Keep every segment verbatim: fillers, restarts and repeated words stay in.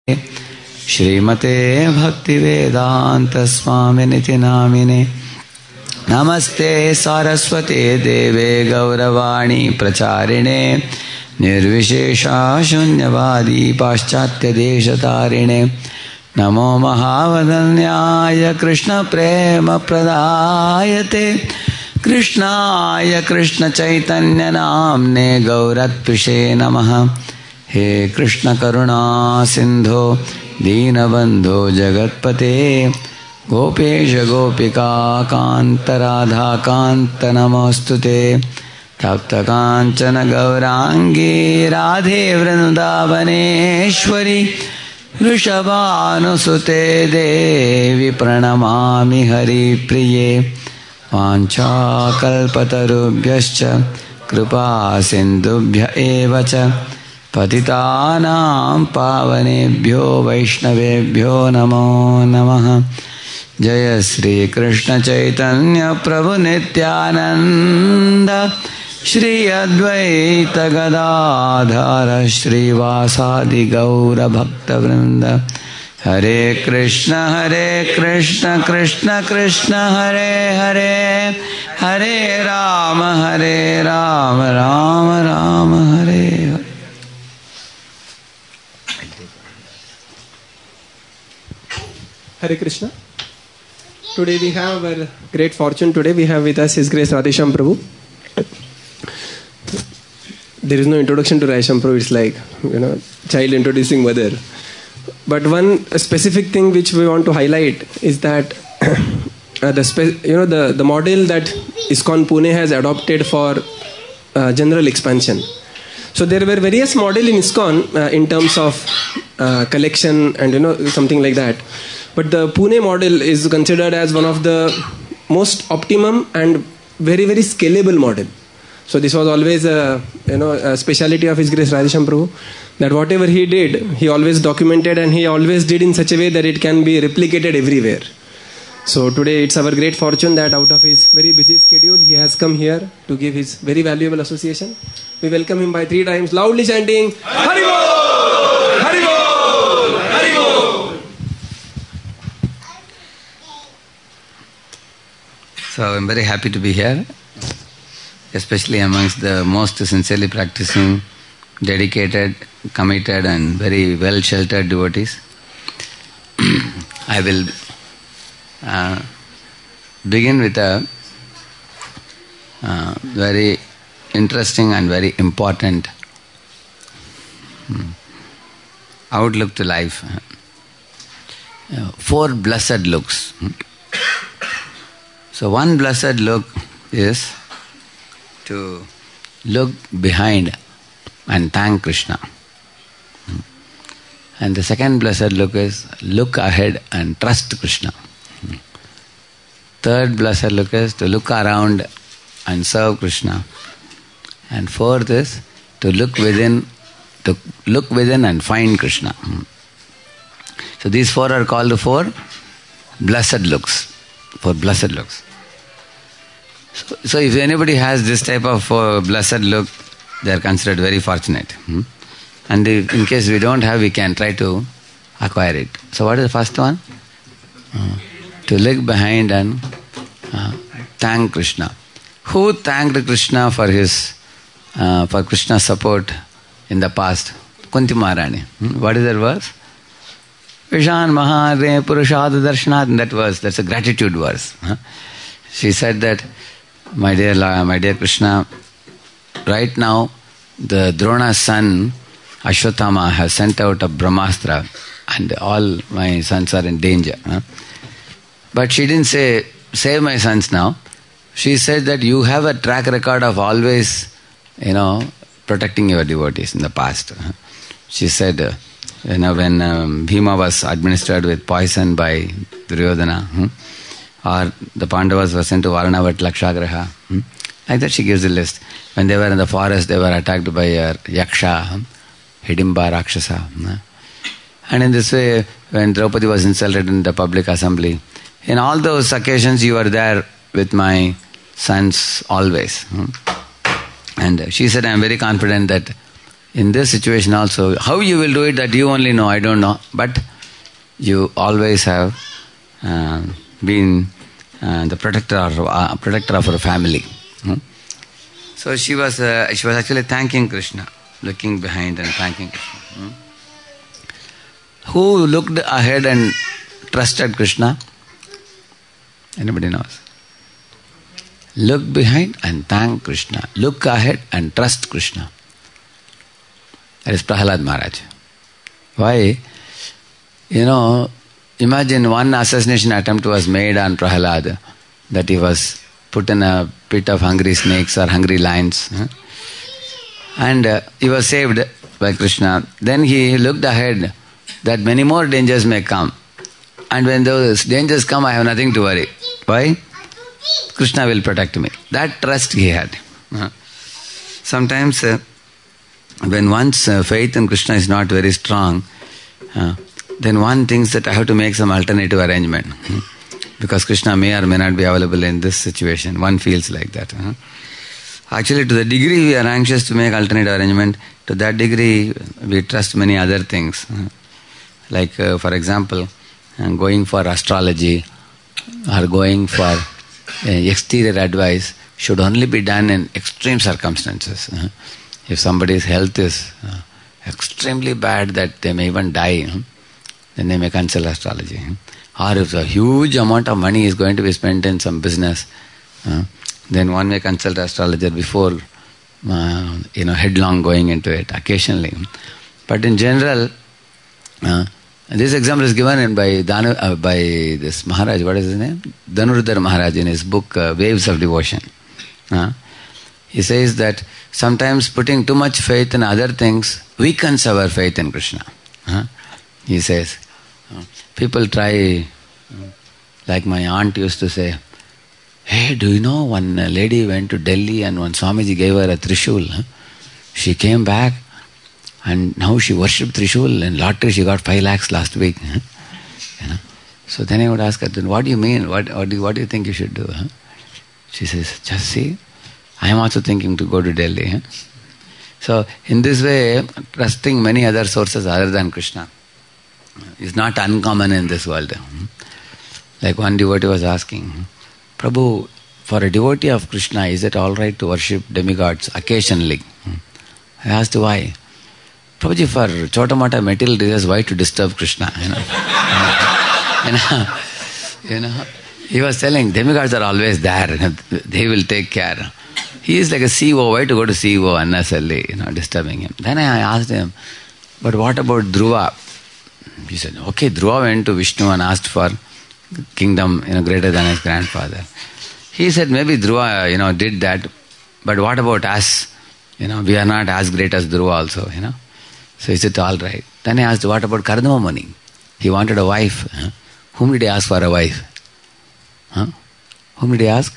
Shrimate Bhaktivedanta Swaminiti Namine Namaste Saraswate Deve Gauravani Pracharine Nirvishesha Shunyavadi Paschatya Deshatarine Namo Mahavadanyaya Krishna Prema Pradayate Krishnaya Krishna Chaitanya Namne Gauratpishe Namaha He Krishna Karuna Sindho Deenabandho Jagatpate Gopesha Gopika Kanta Radha Kanta Namostute Tapta Kanchana Gaurangi Radhe Vrindavaneshwari Rishabhanusute Devi Pranamami Hari Priye Vancha Kalpatarubhyascha Kripa Sindubhya Evacha Patitanam Pavanebhyo Vaishnavebhyo Namo Namaha Jaya Sri Krishna Chaitanya Prabhu Nityananda Shri Advaita Gadadhara Shri Vasadi Gaura Bhakta Vrinda Hare Krishna Hare Krishna Krishna Krishna Hare Hare Hare Rama Hare Rama Rama Rama Hare Hare. Hare Krishna. Today we have a great fortune. Today we have with us His Grace Radhesham Prabhu. There is no introduction to Radhesham Prabhu. It's like, you know, child introducing mother. But one specific thing which we want to highlight is that uh, the spe- you know the, the model that ISKCON Pune has adopted for uh, general expansion. So there were various models in ISKCON uh, in terms of uh, collection and you know something like that. But the Pune model is considered as one of the most optimum and very very scalable model. So this was always a you know a speciality of His Grace Radhesham Prabhu, that whatever he did, he always documented and he always did in such a way that it can be replicated everywhere. So today it's our great fortune that out of his very busy schedule, he has come here to give his very valuable association. We welcome him by three times, loudly chanting, Hari Bol! Hari Bol! Hari Bol! So I'm very happy to be here, especially amongst the most sincerely practicing, dedicated, committed and very well sheltered devotees. I will uh, begin with a uh, very interesting and very important hmm, outlook to life. Uh, four blessed looks. So one blessed look is to look behind and thank Krishna. And the second blessed look is look ahead and trust Krishna. Third blessed look is to look around and serve Krishna. And fourth is to look within, to look within and find Krishna. So these four are called the four blessed looks. Four blessed looks. So, so if anybody has this type of uh, blessed look, they are considered very fortunate. Hmm? And if, in case we don't have, we can try to acquire it. So what is the first one? Uh, to look behind and uh, thank Krishna. Who thanked Krishna for his, uh, for Krishna's support in the past? Kunti Maharani. Hmm? What is that verse? Vishan Mahare Purushad Darshanat. In that verse, that's a gratitude verse. Huh? She said that, my dear, my dear Krishna, right now the Drona's son Ashwatthama has sent out a Brahmastra and all my sons are in danger. Huh? But she didn't say, save my sons now. She said that you have a track record of always, you know, protecting your devotees in the past. Huh? She said, uh, you know, when um, Bhima was administered with poison by Duryodhana, hmm? or the Pandavas were sent to Varanavat Lakshagraha. Hmm? Like that she gives a list. When they were in the forest, they were attacked by uh, Yaksha, hmm? Hidimba Rakshasa. Hmm? And in this way, when Draupadi was insulted in the public assembly, in all those occasions you were there with my sons always. Hmm? And she said, I am very confident that in this situation also, how you will do it that you only know, I don't know. But you always have uh, been uh, the protector of, uh, protector of her family. Hmm? So she was uh, she was actually thanking Krishna, looking behind and thanking Krishna. Hmm? Who looked ahead and trusted Krishna? Anybody knows? Look behind and thank Krishna. Look ahead and trust Krishna. That is Prahalad Maharaj. Why? You know, imagine one assassination attempt was made on Prahalad, that he was put in a pit of hungry snakes or hungry lions. Huh? And uh, he was saved by Krishna. Then he looked ahead that many more dangers may come. And when those dangers come, I have nothing to worry. Why? Krishna will protect me. That trust he had. Uh, sometimes uh, when one's uh, faith in Krishna is not very strong, uh, then one thinks that I have to make some alternative arrangement. Hmm? Because Krishna may or may not be available in this situation. One feels like that. Huh? Actually, to the degree we are anxious to make alternative arrangement, to that degree we trust many other things. Huh? Like, uh, for example, uh, going for astrology or going for uh, exterior advice should only be done in extreme circumstances. Huh? If somebody's health is uh, extremely bad that they may even die, huh? then they may consult astrology. Huh? Or if a huge amount of money is going to be spent in some business, uh, then one may consult astrologer before uh, you know headlong going into it occasionally. But in general, uh, this example is given in by Danu, uh, by this Maharaj. What is his name? Dhanurudhar Maharaj in his book uh, Waves of Devotion. Uh, he says that sometimes putting too much faith in other things weakens our faith in Krishna. Uh, he says, uh, people try, uh, like my aunt used to say, hey, do you know one lady went to Delhi and one Swamiji gave her a Trishul. Huh? She came back and now she worshipped Trishul. In lottery she got five lakhs last week. Huh? You know? So then I would ask her, then what do you mean? What, what, do, you, what do you think you should do? Huh? She says, just see, I am also thinking to go to Delhi. Huh? So in this way, trusting many other sources other than Krishna is not uncommon in this world. Like one devotee was asking, Prabhu, for a devotee of Krishna, is it all right to worship demigods occasionally? I asked why. Prabhuji, for chota-mota material reasons, why to disturb Krishna? You know? you know, you know, he was telling demigods are always there. They will take care. He is like a C E O. Why to go to C E O unnecessarily, you know, disturbing him? Then I asked him, but what about Dhruva? He said, okay, Dhruva went to Vishnu and asked for kingdom, you know, greater than his grandfather. He said, maybe Dhruva, you know, did that, but what about us? You know, we are not as great as Dhruva also, you know. So he said, all right. Then I asked, what about Kardama Muni? He wanted a wife. Huh? Whom did he ask for a wife? Huh? Whom did he ask?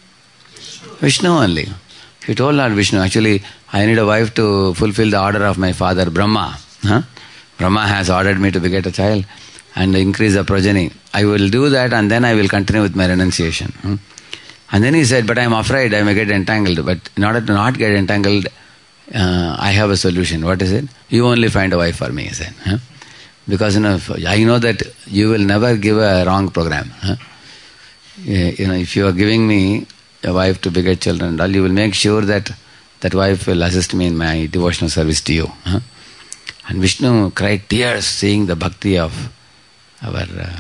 Vishnu only. He told Lord Vishnu, actually, I need a wife to fulfill the order of my father, Brahma. Huh? Brahma has ordered me to beget a child and increase the progeny. I will do that and then I will continue with my renunciation. Hmm? And then he said, but I am afraid I may get entangled. But in order to not get entangled, uh, I have a solution. What is it? You only find a wife for me, he said. Huh? Because you know, I know that you will never give a wrong program. Huh? You know, if you are giving me a wife to beget children and all, you will make sure that that wife will assist me in my devotional service to you. Huh? And Vishnu cried tears seeing the bhakti of our uh,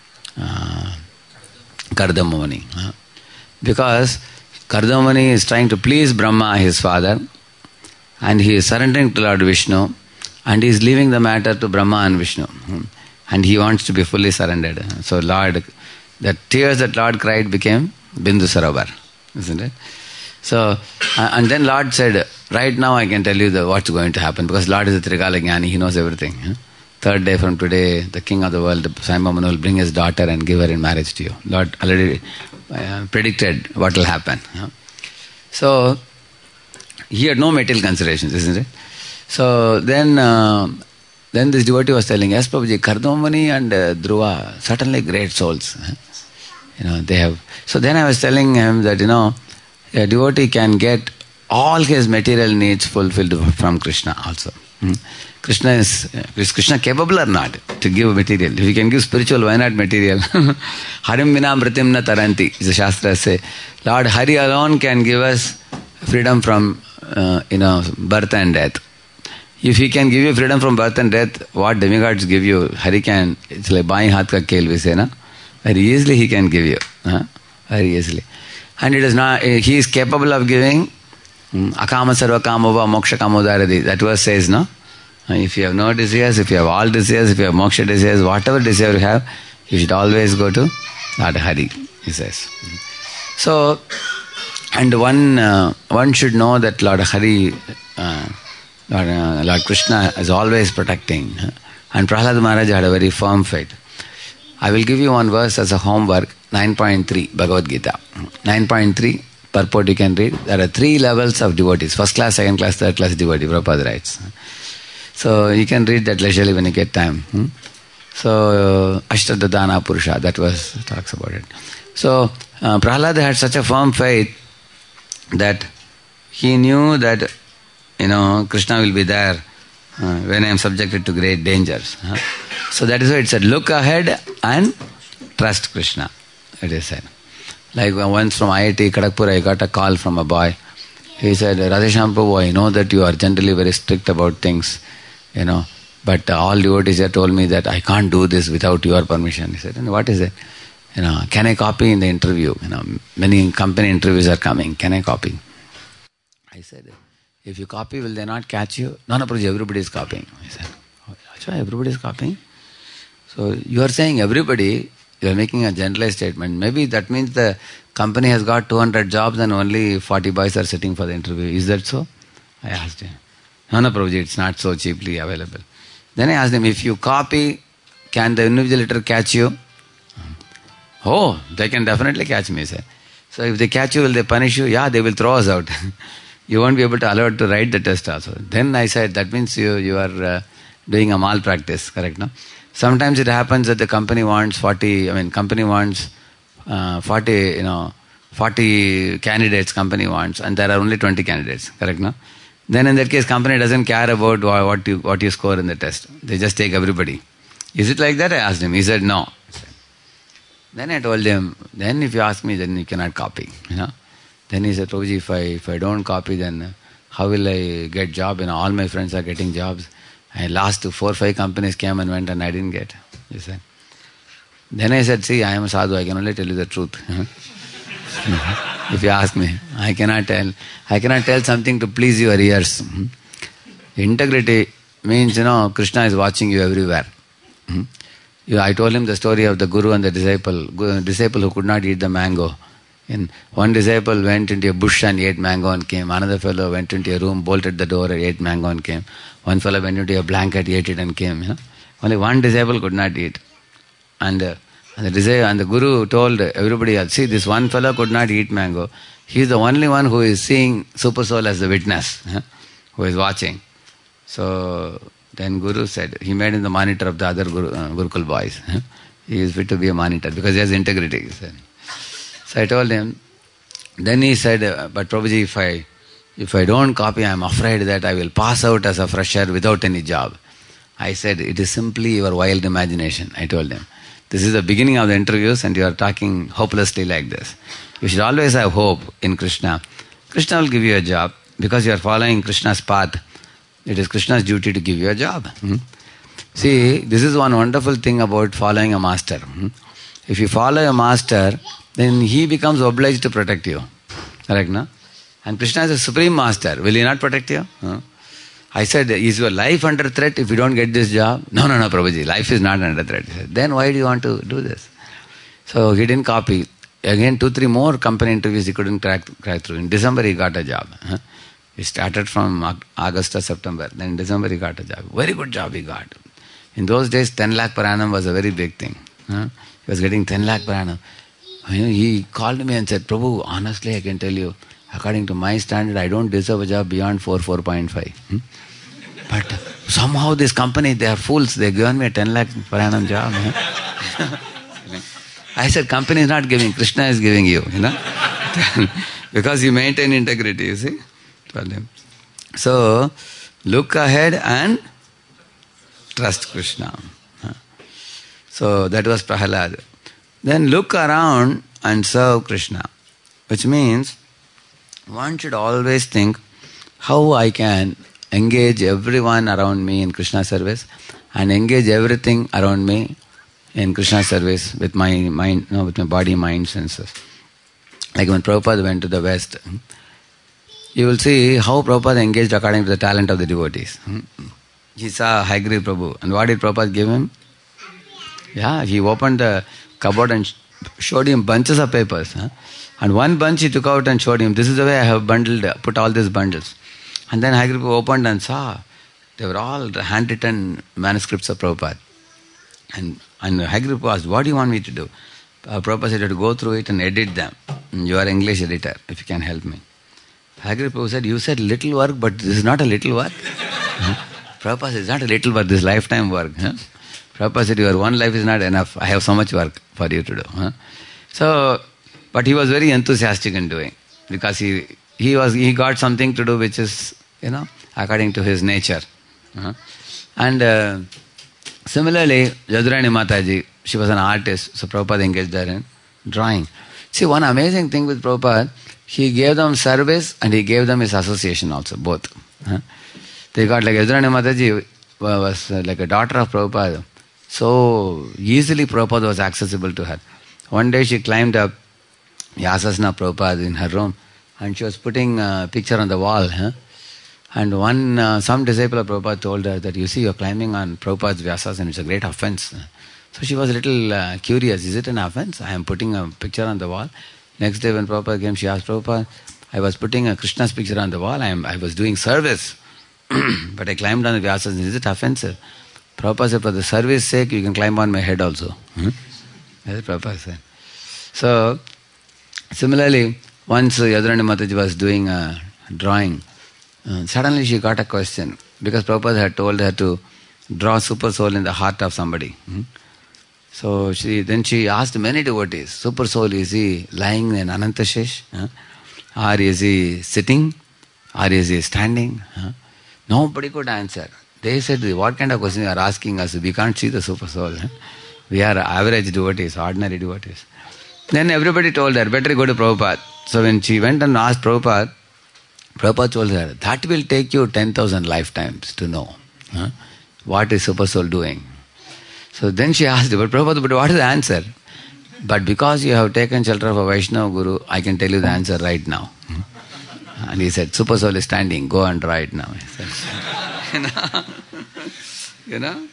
uh, Kardama Muni. Huh? Because Kardama Muni is trying to please Brahma, his father, and he is surrendering to Lord Vishnu, and he is leaving the matter to Brahma and Vishnu. Hmm? And he wants to be fully surrendered. So Lord, the tears that Lord cried became Bindu Sarovar, isn't it? So, and then Lord said, right now I can tell you the, what's going to happen, because Lord is a Trikala Jnani, he knows everything. Huh? Third day from today, the king of the world, Swami Manu, will bring his daughter and give her in marriage to you. Lord already uh, predicted what will happen. Huh? So, he had no material considerations, isn't it? So, then uh, then this devotee was telling, yes, Prabhuji, Kardama Muni and uh, Dhruva, certainly great souls. Huh? You know, they have. So then I was telling him that, you know, a devotee can get all his material needs fulfilled from Krishna also. Hmm? Krishna is, is Krishna capable or not to give material? If he can give spiritual, why not material? Harim vinam vritim na taranti, the Shastra say. Lord Hari alone can give us freedom from uh, you know birth and death. If he can give you freedom from birth and death, what demigods give you, Hari can, it's like bain haath ka khel we say, na? Very easily he can give you. Huh? Very easily. And it is not, he is capable of giving akama sarva kamova moksha kamodaradi. That verse says, no? If you have no desires, if you have all desires, if you have moksha desires, whatever desire you have, you should always go to Lord Hari, he says. So, and one uh, one should know that Lord Hari, uh, Lord, uh, Lord Krishna is always protecting. And Prahlad Maharaj had a very firm faith. I will give you one verse as a homework, nine point three, Bhagavad Gita. nine point three, purport you can read. There are three levels of devotees. First class, second class, third class devotee, Prabhupada writes. So you can read that leisurely when you get time. Hmm? So, uh, Ashtadadana Purusha, that was, talks about it. So, uh, Prahlad had such a firm faith that he knew that, you know, Krishna will be there uh, when I am subjected to great dangers. Huh? So that is why it said, look ahead and trust Krishna, it is said. Like once from I I T Kharagpur, I got a call from a boy. He said, Radheshyam Prabhu, I know that you are generally very strict about things, you know, but uh, all devotees have told me that I can't do this without your permission. He said, and what is it? You know, can I copy in the interview? You know, many company interviews are coming. Can I copy? I said, if you copy, will they not catch you? No, no, Prabhuji, everybody is copying. He said, oh, Achha, everybody is copying? So you are saying everybody, you are making a generalized statement. Maybe that means the company has got two hundred jobs and only forty boys are sitting for the interview. Is that so? I asked him. No, no, Prabhuji, it's not so cheaply available. Then I asked him, if you copy, can the invigilator catch you? Oh, they can definitely catch me, sir. So if they catch you, will they punish you? Yeah, they will throw us out. You won't be able to allow to write the test also. Then I said, that means you, you are uh, doing a malpractice, correct, no? Sometimes it happens that the company wants forty, I mean, company wants uh, forty, you know, forty candidates company wants, and there are only twenty candidates, correct, no? Then in that case, company doesn't care about what you, what you score in the test. They just take everybody. Is it like that? I asked him. He said, no. Then I told him, then if you ask me, then you cannot copy, you know. Then he said, Prabhuji, if I, if I don't copy, then how will I get job? You know, all my friends are getting jobs. I last four or five companies came and went and I didn't get. He said. Then I said, see, I am a sadhu, I can only tell you the truth. If you ask me, I cannot tell. I cannot tell something to please your ears. Integrity means, you know, Krishna is watching you everywhere. I told him the story of the guru and the disciple. Disciple who could not eat the mango. And one disciple went into a bush and ate mango and came. Another fellow went into a room, bolted the door and ate mango and came. One fellow went into a blanket, ate it and came. You know? Only one disciple could not eat. And, uh, and, the disciple, and the guru told everybody else, see, this one fellow could not eat mango. He is the only one who is seeing Super Soul as the witness, huh? Who is watching. So then Guru said, he made him the monitor of the other Guru, uh, Gurukul boys. Huh? He is fit to be a monitor because he has integrity. He said. So I told him, then he said, but Prabhuji, if I, if I don't copy, I am afraid that I will pass out as a fresher without any job. I said, it is simply your wild imagination. I told him, this is the beginning of the interviews and you are talking hopelessly like this. You should always have hope in Krishna. Krishna will give you a job because you are following Krishna's path. It is Krishna's duty to give you a job. Hmm? See, this is one wonderful thing about following a master. Hmm? If you follow a master, then he becomes obliged to protect you. Correct, no? And Krishna is a supreme master. Will he not protect you? Huh? I said, is your life under threat if you don't get this job? No, no, no, Prabhuji, life is not under threat. He said, then why do you want to do this? So he didn't copy. Again, two, three more company interviews he couldn't crack, crack through. In December he got a job. Huh? He started from August to September. Then in December he got a job. Very good job he got. In those days, ten lakh per annum was a very big thing. Huh? He was getting ten lakh per annum. He called me and said, Prabhu, honestly I can tell you, according to my standard, I don't deserve a job beyond four, four point five. Hmm? But somehow this company, they are fools. They given me a ten lakh per annum job. Huh? I said, company is not giving, Krishna is giving you, you know. Because you maintain integrity, you see. So, look ahead and trust Krishna. So, that was Prahalad. Then look around and serve Krishna. Which means, one should always think how I can engage everyone around me in Krishna service and engage everything around me in Krishna service with my mind, you know, with my body, mind, senses. Like when Prabhupada went to the West, you will see how Prabhupada engaged according to the talent of the devotees. He saw Hayagriva Prabhu, and what did Prabhupada give him? Yeah, he opened the cupboard and showed him bunches of papers. Huh? And one bunch he took out and showed him, this is the way I have bundled, put all these bundles. And then Hayagriva opened and saw, they were all handwritten manuscripts of Prabhupada. And, and Hayagriva asked, what do you want me to do? Uh, Prabhupada said, to go through it and edit them. You are English editor, if you can help me. Hayagriva said, you said little work, but this is not a little work. huh? Prabhupada said, it's not a little work, this is lifetime work. Huh? Prabhupada said, your one life is not enough. I have so much work for you to do. Huh? So, but he was very enthusiastic in doing, because he he was he got something to do which is, you know, according to his nature. Uh-huh. And uh, similarly, Jadurani Mataji, she was an artist, so Prabhupada engaged her in drawing. See, one amazing thing with Prabhupada, he gave them service and he gave them his association also, both. Uh-huh. They got like Jadurani Mataji was uh, like a daughter of Prabhupada. So easily Prabhupada was accessible to her. One day she climbed up Vyasasana Prabhupada in her room, and she was putting a picture on the wall. Huh? And one, uh, some disciple of Prabhupada told her that, you see, you are climbing on Prabhupada's Vyasasana, it's a great offense. So she was a little uh, curious, is it an offense? I am putting a picture on the wall. Next day when Prabhupada came, she asked Prabhupada, I was putting a Krishna's picture on the wall, I, am, I was doing service, but I climbed on the Vyasasana, is it offensive? Prabhupada said, for the service sake, you can climb on my head also. Hmm? That's what Prabhupada said. So, similarly, once Jadurani Mataji was doing a drawing, uh, suddenly she got a question, because Prabhupada had told her to draw super soul in the heart of somebody. Hmm? So she then she asked many devotees, super soul, is he lying in Anantashesh? Huh? Or is he sitting? Or is he standing? Huh? Nobody could answer. They said, what kind of question you are asking us? We can't see the super soul. Huh? We are average devotees, ordinary devotees. Then everybody told her, better go to Prabhupada. So when she went and asked Prabhupada, Prabhupada told her, that will take you ten thousand lifetimes to know. Huh? What is super soul doing? So then she asked, but Prabhupada, but what is the answer? But because you have taken shelter of a Vaishnava Guru, I can tell you the answer right now. And he said, super soul is standing, go and draw it now. He said, you know? you know?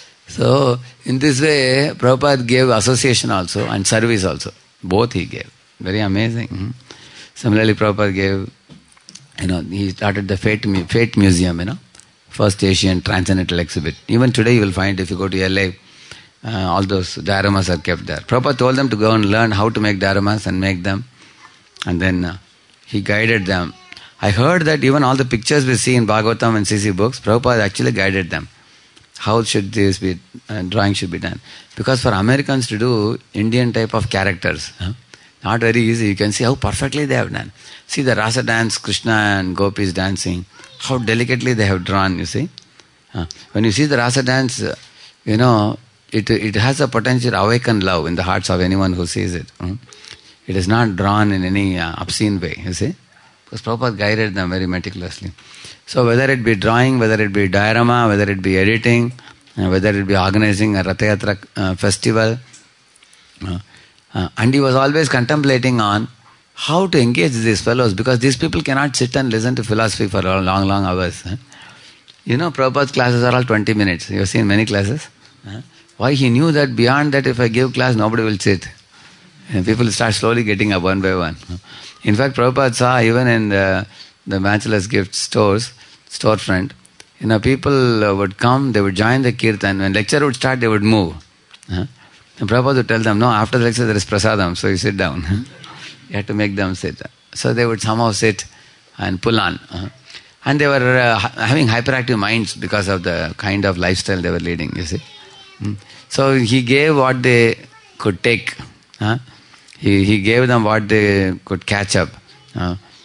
So, in this way, Prabhupada gave association also and service also. Both he gave. Very amazing. Hmm? Similarly, Prabhupada gave, you know, he started the Fate, Fate Museum, you know, first Asian transcendental exhibit. Even today you will find, if you go to L A, uh, all those dioramas are kept there. Prabhupada told them to go and learn how to make dioramas and make them. And then uh, he guided them. I heard that even all the pictures we see in Bhagavatam and C C books, Prabhupada actually guided them. How should this be, uh, drawing should be done. Because for Americans to do Indian type of characters, huh? Not very easy. You can see how perfectly they have done. See the Rasa dance, Krishna and Gopis dancing, how delicately they have drawn, you see. Uh, when you see the Rasa dance, uh, you know, it it has a potential to awaken love in the hearts of anyone who sees it. Hmm? It is not drawn in any uh, obscene way, you see. Because Prabhupada guided them very meticulously. So whether it be drawing, whether it be diorama, whether it be editing, uh, whether it be organizing a Ratha Yatra uh, festival, uh, uh, and he was always contemplating on how to engage these fellows, because these people cannot sit and listen to philosophy for long, long hours. Huh? You know, Prabhupada's classes are all twenty minutes. You have seen many classes. Huh? Why? He knew that beyond that, if I give class, nobody will sit. And people start slowly getting up one by one. In fact, Prabhupada saw even in the, the Bachelor's Gift stores, storefront, you know, people uh, would come, they would join the kirtan. When lecture would start, they would move. Huh? And Prabhupada would tell them, no, after the lecture there is prasadam, so you sit down. You have to make them sit. So they would somehow sit and pull on. Uh, and they were uh, having hyperactive minds because of the kind of lifestyle they were leading, you see. Mm. So he gave what they could take. Uh, he, he gave them what they could catch up. Uh,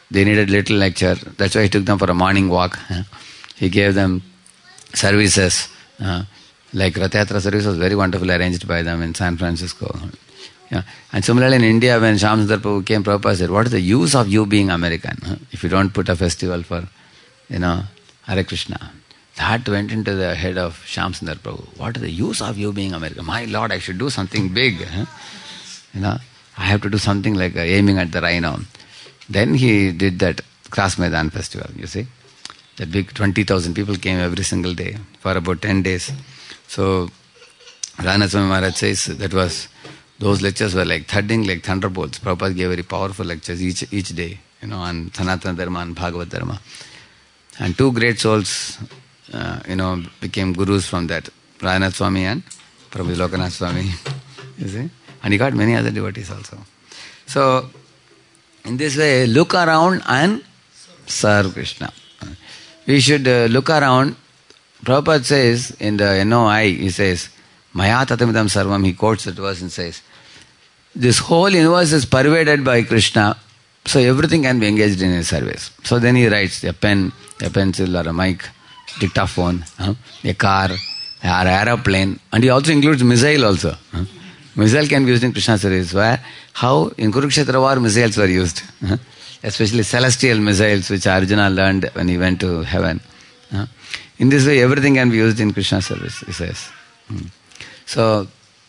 they needed little lecture. That's why he took them for a morning walk. He gave them services. Uh, like Rath Yatra service was very wonderfully arranged by them in San Francisco. Yeah. And similarly in India, when Shyamsundar Prabhu came, Prabhupada said, what is the use of you being American huh? if you don't put a festival for, you know, Hare Krishna? That went into the head of Shyamsundar Prabhu. What is the use of you being American? My Lord, I should do something big. Huh? You know, I have to do something like uh, aiming at the rhino. Then he did that Kras Maidan festival, you see. That big twenty thousand people came every single day for about ten days. So, Rana Swami Maharaj says that was, those lectures were like thudding like thunderbolts. Prabhupada gave very powerful lectures each each day, you know, on Sanatana Dharma and Bhagavad Dharma. And two great souls, uh, you know, became gurus from that. Rana Swami and Prabhu Lokanath Swami, you see. And he got many other devotees also. So, in this way, look around and serve Krishna. We should uh, look around. Prabhupada says in the N O I, he says, Maya tatamidam sarvam, he quotes that verse and says, this whole universe is pervaded by Krishna, so everything can be engaged in his service. So then he writes a pen, a pencil or a mic, dictaphone, huh? a car, or an aeroplane, and he also includes missile also. Huh? Missile can be used in Krishna service. Where? How? In Kurukshetra war, missiles were used. Huh? Especially celestial missiles, which Arjuna learned when he went to heaven. Huh? In this way, everything can be used in Krishna service, he says. Hmm. So,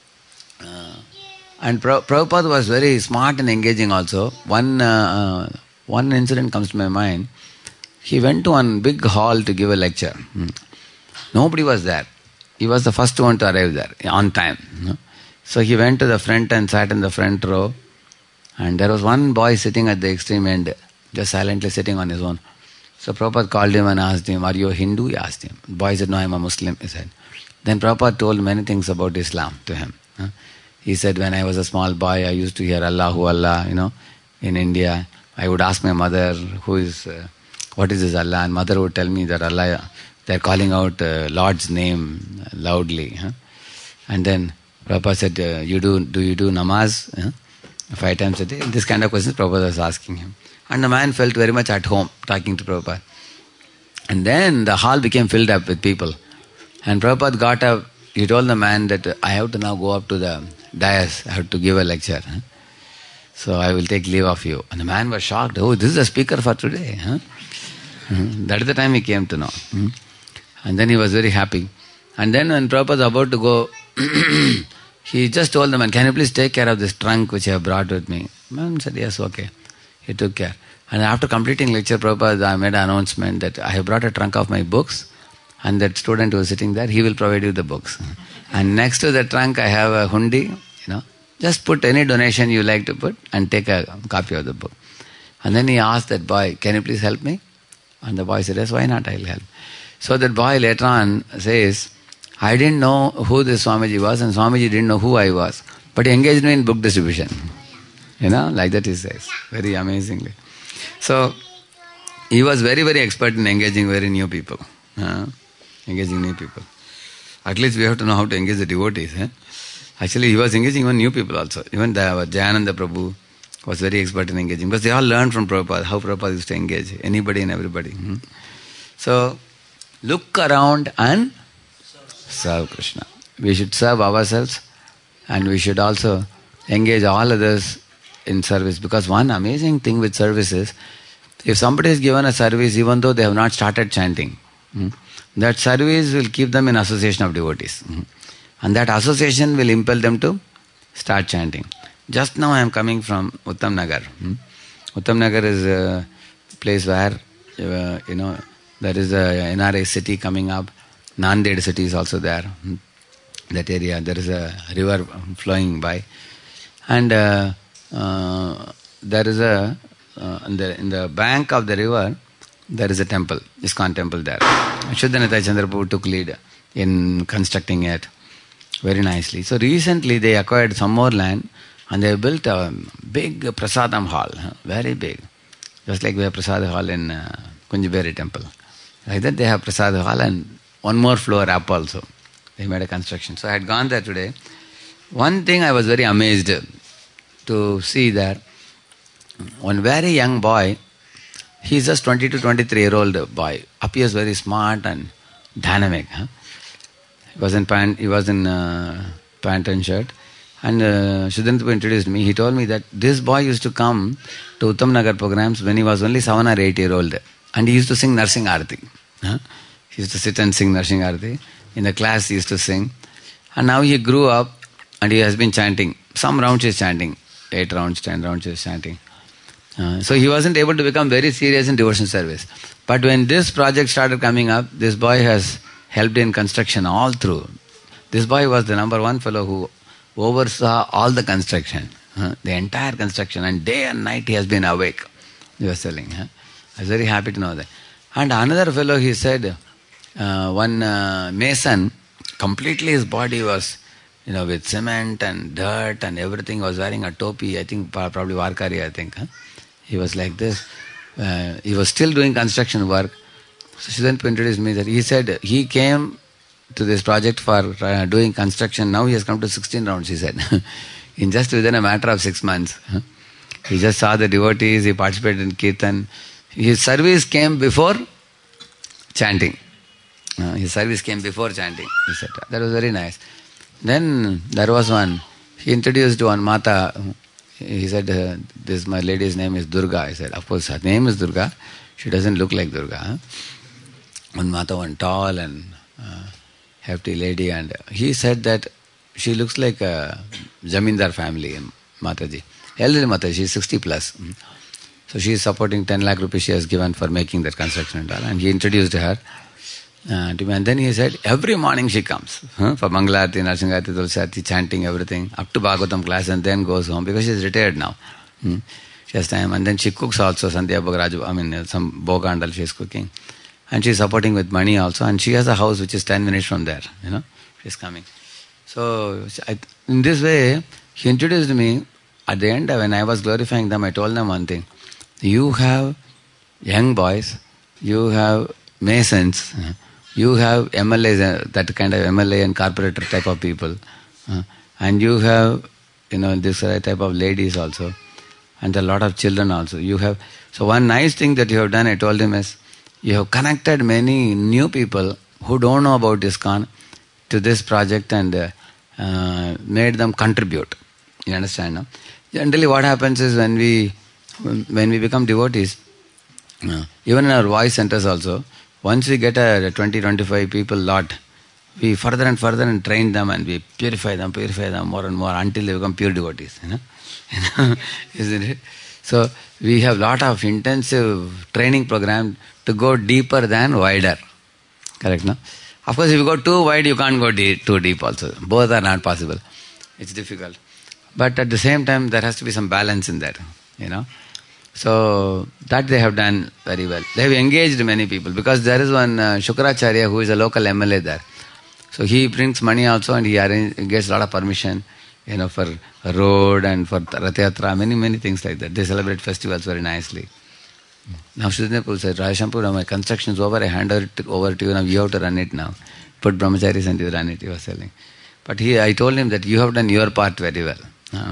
uh, and Prabhupada was very smart and engaging also. One, uh, uh, one incident comes to my mind. He went to one big hall to give a lecture. Hmm. Nobody was there. He was the first one to arrive there, on time. Hmm. So he went to the front and sat in the front row. And there was one boy sitting at the extreme end, just silently sitting on his own. So Prabhupada called him and asked him, are you a Hindu? He asked him. The boy said, no, I am a Muslim, he said. Then Prabhupada told many things about Islam to him. He said, when I was a small boy, I used to hear Allahu Allah, you know, in India. I would ask my mother, who is, uh, what is this Allah? And mother would tell me that Allah, they're calling out uh, Lord's name loudly. Huh? And then Prabhupada said, uh, you do, do you do namaz? Huh? Five times a day. This kind of questions Prabhupada was asking him. And the man felt very much at home talking to Prabhupada. And then the hall became filled up with people. And Prabhupada got up, he told the man that I have to now go up to the dais, I have to give a lecture. Huh? So I will take leave of you. And the man was shocked. Oh, this is the speaker for today. Huh? Mm-hmm. That is the time he came to know. Mm-hmm. And then he was very happy. And then when Prabhupada was about to go, he just told the man, can you please take care of this trunk which I have brought with me? Man said, yes, okay. He took care. And after completing lecture, Prabhupada made an announcement that I have brought a trunk of my books, and that student who is sitting there, he will provide you the books. And next to the trunk, I have a hundi, you know. Just put any donation you like to put and take a copy of the book. And then he asked that boy, can you please help me? And the boy said, yes, why not? I'll help. So that boy later on says, I didn't know who this Swamiji was, and Swamiji didn't know who I was. But he engaged me in book distribution. You know, like that he says. Very amazingly. So, he was very, very expert in engaging very new people. Uh, engaging new people. At least we have to know how to engage the devotees. Eh? Actually, he was engaging even new people also. Even the Jayananda Prabhu was very expert in engaging. Because they all learned from Prabhupada, how Prabhupada used to engage anybody and everybody. Hmm? So, look around and serve Krishna. We should serve ourselves and we should also engage all others in service. Because one amazing thing with service is, if somebody is given a service even though they have not started chanting, hmm, that service will keep them in association of devotees. Hmm. And that association will impel them to start chanting. Just now I am coming from Uttam Nagar. Hmm. Uttam Nagar is a place where, uh, you know, there is a N R I city coming up. Nanded city is also there. Hmm. That area, there is a river flowing by. And uh, uh, there is a, uh, in, the, in the bank of the river, there is a temple, ISKCON temple there. Shuddhanatha Chandraprabhu took lead in constructing it very nicely. So recently they acquired some more land and they built a big prasadam hall, very big. Just like we have prasad hall in uh, Kunjiberi temple. Like that they have prasad hall and one more floor up also. They made a construction. So I had gone there today. One thing I was very amazed to see that one very young boy He's just twenty to twenty-three year old boy. Appears very smart and dynamic. Huh? He was in pant, he was in uh, pant and shirt. And uh, Shuddhanatapur introduced me. He told me that this boy used to come to Uttam Nagar programs when he was only seven or eight year old. And he used to sing Narsingh Arati. Huh? He used to sit and sing Narsingh Arati. In the class he used to sing. And now he grew up and he has been chanting. Some rounds he is chanting. Eight rounds, ten rounds he is chanting. Uh, so he wasn't able to become very serious in devotion service. But when this project started coming up, this boy has helped in construction all through. This boy was the number one fellow who oversaw all the construction, uh, the entire construction, and day and night he has been awake. He was telling. Huh? I was very happy to know that. And another fellow, he said, uh, one uh, mason, completely his body was, you know, with cement and dirt and everything, was wearing a topi, I think probably Varkari, I think. Huh? He was like this. Uh, he was still doing construction work. So Shuddhanatapur introduced me that he said he came to this project for uh, doing construction. Now he has come to sixteen rounds, he said. in just within a matter of six months. Huh? He just saw the devotees, he participated in kirtan. His service came before chanting. Uh, his service came before chanting, he said. That was very nice. Then there was one, he introduced one Mata. He said, uh, this my lady's name is Durga. I said, of course her name is Durga. She doesn't look like Durga. Huh? One Mata, one tall and uh, hefty lady, and he said that she looks like a Zamindar family, Mataji. Elderly Mataji, she is sixty plus. So she is supporting ten lakh rupees she has given for making that construction and all. And he introduced her uh, to me. And then he said, every morning she comes huh, for Mangalarti, Narsingarati, Tulsiarti, chanting everything, up to Bhagavatam class, and then goes home because she is retired now. Hmm. She has time. And then she cooks also, Sandhya Bhograju, I mean, some Bhogandal she is cooking. And she is supporting with money also. And she has a house which is ten minutes from there, you know, she is coming. So, I, in this way, he introduced me. At the end, when I was glorifying them, I told them one thing. You have young boys, you have masons, you have M L As, that kind of M L A and corporator type of people, and you have, you know, this type of ladies also, and a lot of children also. You have, so one nice thing that you have done, I told him, is you have connected many new people who don't know about ISKCON to this project and uh, uh, made them contribute. You understand, no? Generally what happens is when we when we become devotees, uh, even in our voice centers also, once we get a twenty to twenty-five people lot, we further and further and train them and we purify them, purify them more and more until they become pure devotees. You know? You know? Isn't it? So we have lot of intensive training program to go deeper than wider. Correct, no? Of course, if you go too wide, you can't go deep, too deep also. Both are not possible. It's difficult. But at the same time, there has to be some balance in that, you know. So, that they have done very well. They have engaged many people because there is one uh, Shukracharya who is a local M L A there. So, he brings money also and he arrange, gets a lot of permission, you know, for a road and for Rath Yatra, many, many things like that. They celebrate festivals very nicely. Now, Shuddhanatapur said, Rajasampur, my construction is over, I hand it over to you, now you have to run it now. Put brahmacharis and you run it, he was telling. But he, I told him that you have done your part very well. Uh,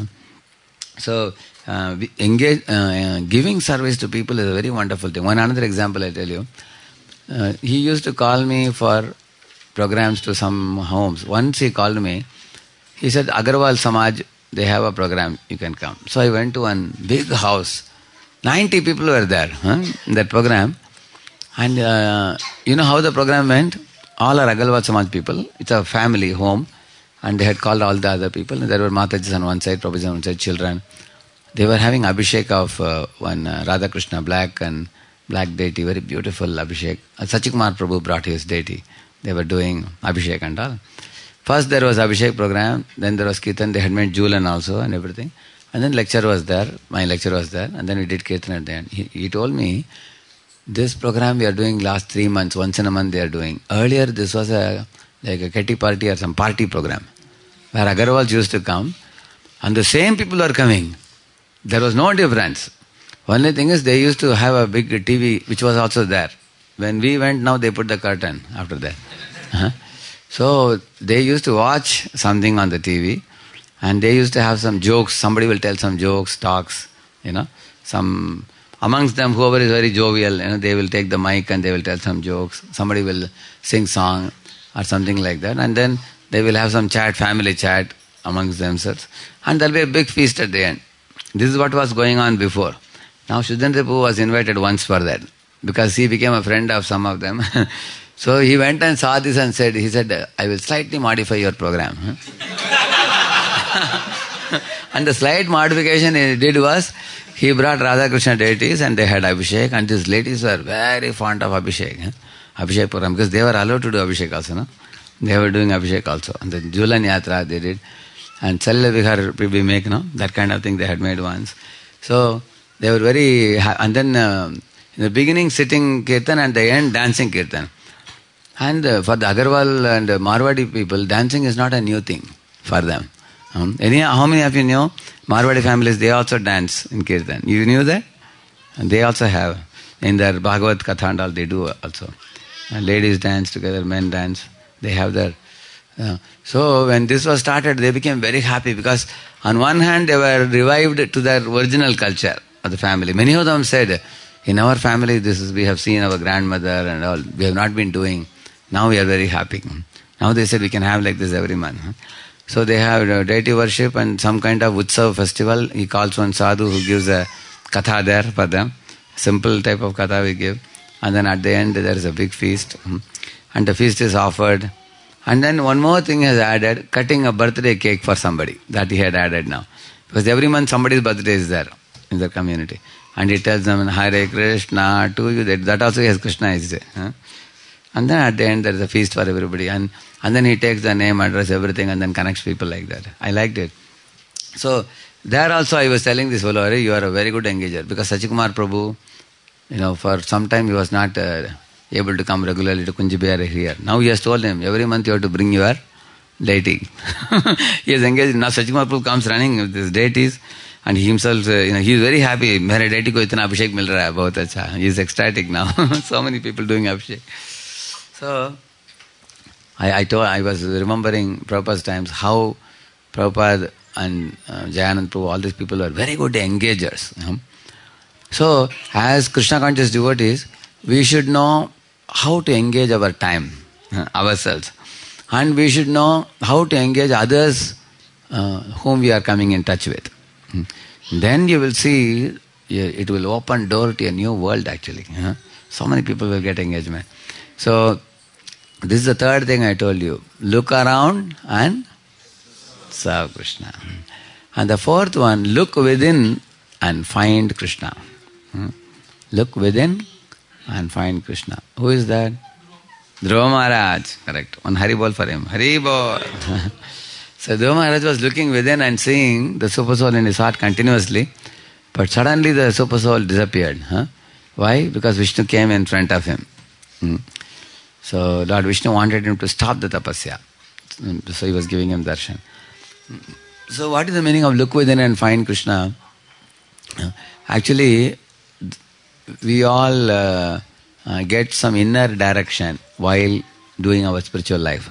so, uh, we engage, uh, giving service to people is a very wonderful thing. One another example I tell you. Uh, he used to call me for programs to some homes. Once he called me, he said, Agarwal Samaj, they have a program, you can come. So I went to one big house. ninety people were there huh, in that program. And uh, you know how the program went? All are Agarwal Samaj people. It's a family home. And they had called all the other people. There were Matajis on one side, Prabhuji on one side, children. They were having Abhishek of uh, one uh, Radha Krishna, black and black deity, very beautiful Abhishek. Uh, Sachikumar Prabhu brought his deity. They were doing Abhishek and all. First there was Abhishek program, then there was Kirtan, they had made Julan also and everything. And then lecture was there, my lecture was there, and then we did Kirtan at the end. He, he told me, this program we are doing last three months, once in a month they are doing. Earlier this was a like a kitty party or some party program, where Agarwals used to come, and the same people were coming. There was no difference. Only thing is they used to have a big T V, which was also there. When we went, now they put the curtain after that. Uh-huh. So they used to watch something on the T V, and they used to have some jokes. Somebody will tell some jokes, talks, you know, some amongst them, whoever is very jovial, you know, they will take the mic and they will tell some jokes. Somebody will sing song or something like that. And then they will have some chat, family chat amongst themselves. And there will be a big feast at the end. This is what was going on before. Now Shuddhendra Prabhu was invited once for that, because he became a friend of some of them. So he went and saw this and said, he said, I will slightly modify your program. And the slight modification he did was, he brought Radha Krishna deities and they had Abhishek, and these ladies were very fond of Abhishek. Abhishek program, because they were allowed to do Abhishek also, no? They were doing Abhishek also. And the Jhulan Yatra they did. And Chalya Vihar we make, no? That kind of thing they had made once. So they were very, ha- and then uh, in the beginning sitting Kirtan and the end dancing Kirtan. And uh, for the Agarwal and uh, Marwadi people, dancing is not a new thing for them. Um, any, how many of you know Marwadi families, they also dance in Kirtan? You knew that? And they also have. In their Bhagavad Katha and all, they do also. And ladies dance together, men dance. They have their... Uh, so when this was started, they became very happy, because on one hand, they were revived to their original culture of the family. Many of them said, in our family, this is, we have seen our grandmother and all. We have not been doing. Now we are very happy. Now they said we can have like this every month. So they have uh, deity worship and some kind of Utsav festival. He calls one sadhu who gives a katha there for them. Simple type of katha we give. And then at the end there is a big feast. And the feast is offered. And then one more thing has added, cutting a birthday cake for somebody. That he had added now. Because every month somebody's birthday is there in the community. And he tells them, Hare Krishna to you. That, that also has Krishna is there. Huh? And then at the end there is a feast for everybody. And, and then he takes the name, address, everything, and then connects people like that. I liked it. So there also I was telling this fellow, you are a very good engager. Because Sachikumar Prabhu, you know, for some time he was not uh, able to come regularly to Kunj Bihar here. Now he has told him, every month you have to bring your deity. He is engaged. Now Sachikumar Prabhu comes running with his deities. And he himself, uh, you know, he is very happy. Mere deity ko itna abhishek mil raha hai, bahut acha. He is ecstatic now. So many people doing abhishek. So, I, I told, I was remembering Prabhupada's times, how Prabhupada and uh, Jayanand Prabhu, all these people were very good engagers. You know? So, as Krishna conscious devotees, we should know how to engage our time, uh, ourselves. And we should know how to engage others uh, whom we are coming in touch with. Hmm. Then you will see, it will open door to a new world actually. Uh, so many people will get engagement. So, this is the third thing I told you. Look around and serve Krishna. And the fourth one, look within and find Krishna. Hmm? Look within and find Krishna. Who is that? Dhruva Maharaj. Correct. One Hari Bol for him. Hari Bol. So Dhruva Maharaj was looking within and seeing the Super Soul in his heart continuously. But suddenly the Super Soul disappeared. Huh? Why? Because Vishnu came in front of him. Hmm? So Lord Vishnu wanted him to stop the tapasya. So he was giving him darshan. So what is the meaning of look within and find Krishna? Actually, we all uh, uh, get some inner direction while doing our spiritual life.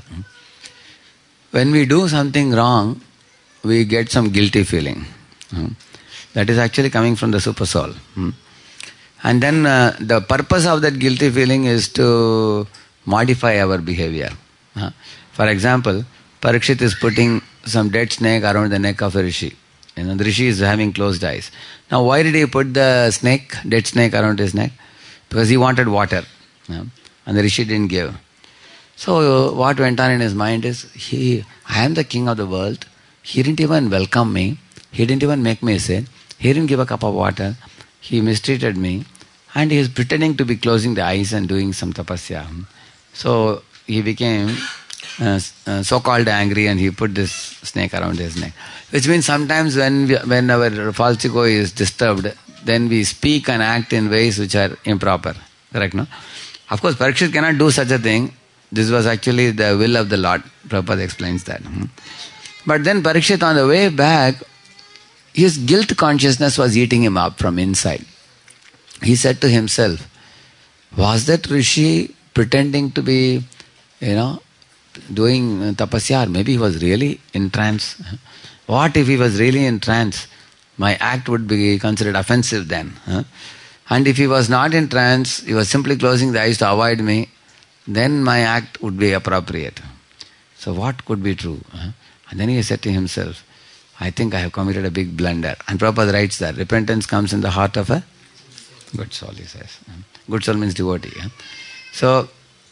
When we do something wrong, we get some guilty feeling. That is actually coming from the Super Soul. And then uh, the purpose of that guilty feeling is to modify our behavior. Uh, for example, Parikshit is putting some dead snake around the neck of a rishi. You know, the rishi is having closed eyes. Now, why did he put the snake, dead snake around his neck? Because he wanted water. Uh, and the rishi didn't give. So, uh, what went on in his mind is, he, I am the king of the world. He didn't even welcome me. He didn't even make me sin. He didn't give a cup of water. He mistreated me. And he is pretending to be closing the eyes and doing some tapasya. So he became uh, uh, so-called angry and he put this snake around his neck. Which means sometimes when we, when our false ego is disturbed, then we speak and act in ways which are improper. Correct, no? Of course, Parikshit cannot do such a thing. This was actually the will of the Lord. Prabhupada explains that. But then Parikshit, on the way back, his guilt consciousness was eating him up from inside. He said to himself, was that Rishi pretending to be, you know, doing tapasya, or maybe he was really in trance? What if he was really in trance? My act would be considered offensive then. Huh? And if he was not in trance, he was simply closing the eyes to avoid me, then my act would be appropriate. So what could be true? Huh? And then he said to himself, I think I have committed a big blunder. And Prabhupada writes that repentance comes in the heart of a good soul, he says. Good soul means devotee. Huh? So,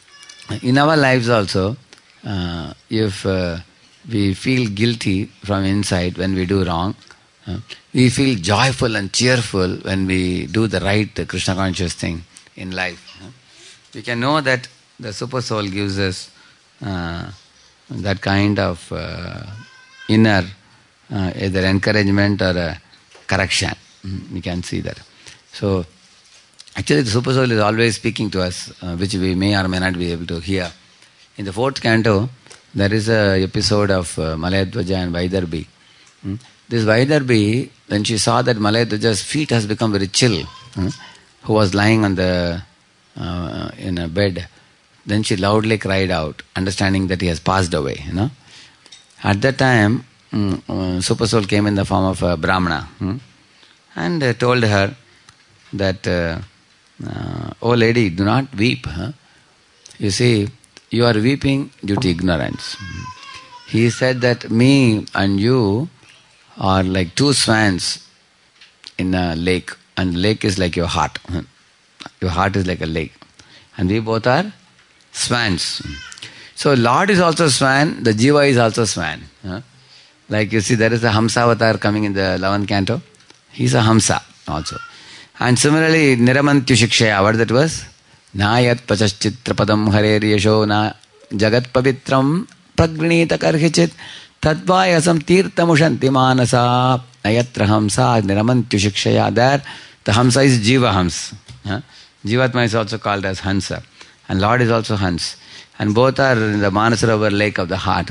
in our lives also, uh, if uh, we feel guilty from inside when we do wrong, uh, we feel joyful and cheerful when we do the right uh, Krishna conscious thing in life. Uh, we can know that the super soul gives us uh, that kind of uh, inner uh, either encouragement or uh, correction. Mm, we can see that. So, actually the super soul is always speaking to us, uh, which we may or may not be able to hear. In the fourth canto, there is a episode of uh, Malayadwaja and Vaidarbhi. Hmm? This Vaidarbhi, when she saw that Malayadwaja's feet has become very chill, hmm, who was lying on the uh, in a bed, then she loudly cried out, understanding that he has passed away. You know, at that time, um, uh, Super Soul came in the form of a Brahmana, hmm, and uh, told her that, uh, uh, "Oh lady, do not weep. Huh? You see, you are weeping due to ignorance." He said that me and you are like two swans in a lake, and the lake is like your heart. Your heart is like a lake, and we both are swans. So Lord is also swan, the Jiva is also swan. Like you see, there is a Hamsa avatar coming in the eleventh canto. He's a Hamsa also. And similarly, Niramantyu Shikshaya, what that was? Nayat pachaschitrapadam harer yasho na jagat pavitram pragrinita karhichit tadvayasam tirtamushanti manasa nayatra hamsa niramantyu shikshaya. There, the Hamsa is Jiva Hams. Huh? Jivatma is also called as Hansa. And Lord is also Hans. And both are in the Manasarovar lake of the heart,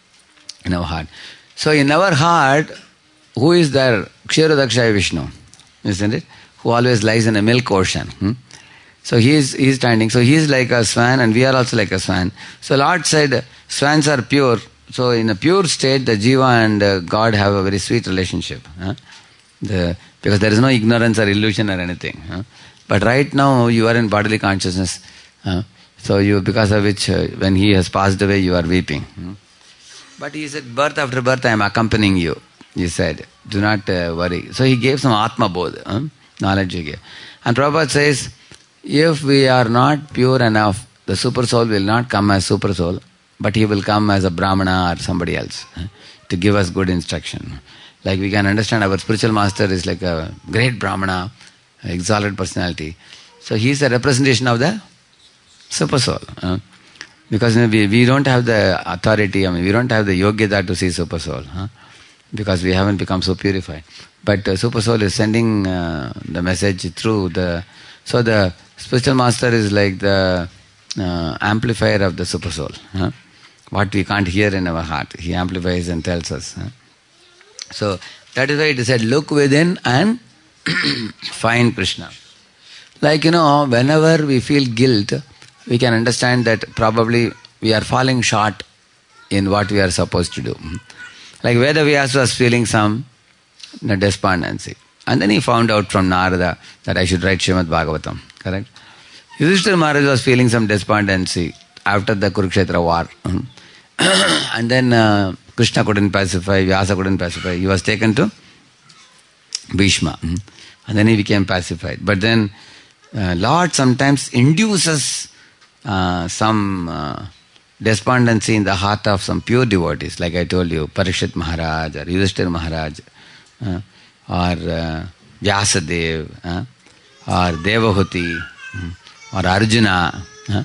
in our heart. So in our heart, who is there? Kshirodakshaya Vishnu, isn't it? Who always lies in a milk ocean. Hmm? So he is, he is standing. So he is like a swan and we are also like a swan. So Lord said, swans are pure. So in a pure state, the Jiva and uh, God have a very sweet relationship. Huh? The, because there is no ignorance or illusion or anything. Huh? But right now you are in bodily consciousness. Huh? So you, because of which uh, when he has passed away, you are weeping. Hmm? But he said, birth after birth I am accompanying you. He said, do not uh, worry. So he gave some Atma Bodh, huh? knowledge he gave. And Prabhupada says, if we are not pure enough, the super soul will not come as super soul, but he will come as a Brahmana or somebody else huh? to give us good instruction. Like we can understand our spiritual master is like a great Brahmana, exalted personality. So he is a representation of the super soul. Huh? Because you know, we, we don't have the authority, I mean, we don't have the yogyata to see super soul. Huh? Because we haven't become so purified. But uh, super soul is sending uh, the message through the... So the spiritual master is like the uh, amplifier of the super soul. Huh? What we can't hear in our heart, he amplifies and tells us. Huh? So that is why it is said, look within and find Krishna. Like, you know, whenever we feel guilt, we can understand that probably we are falling short in what we are supposed to do. Like Vedavyasa was feeling some you know, despondency. And then he found out from Narada that I should write Srimad Bhagavatam. Correct? Yudhishthira Maharaj was feeling some despondency after the Kurukshetra war. And then uh, Krishna couldn't pacify, Vyasa couldn't pacify. He was taken to Bhishma. And then he became pacified. But then uh, Lord sometimes induces uh, some uh, despondency in the heart of some pure devotees. Like I told you, Parikshit Maharaj or Yudhishthira Maharaj. Uh, or uh, Vyasadev, uh, or Devahuti, uh, or Arjuna. Uh.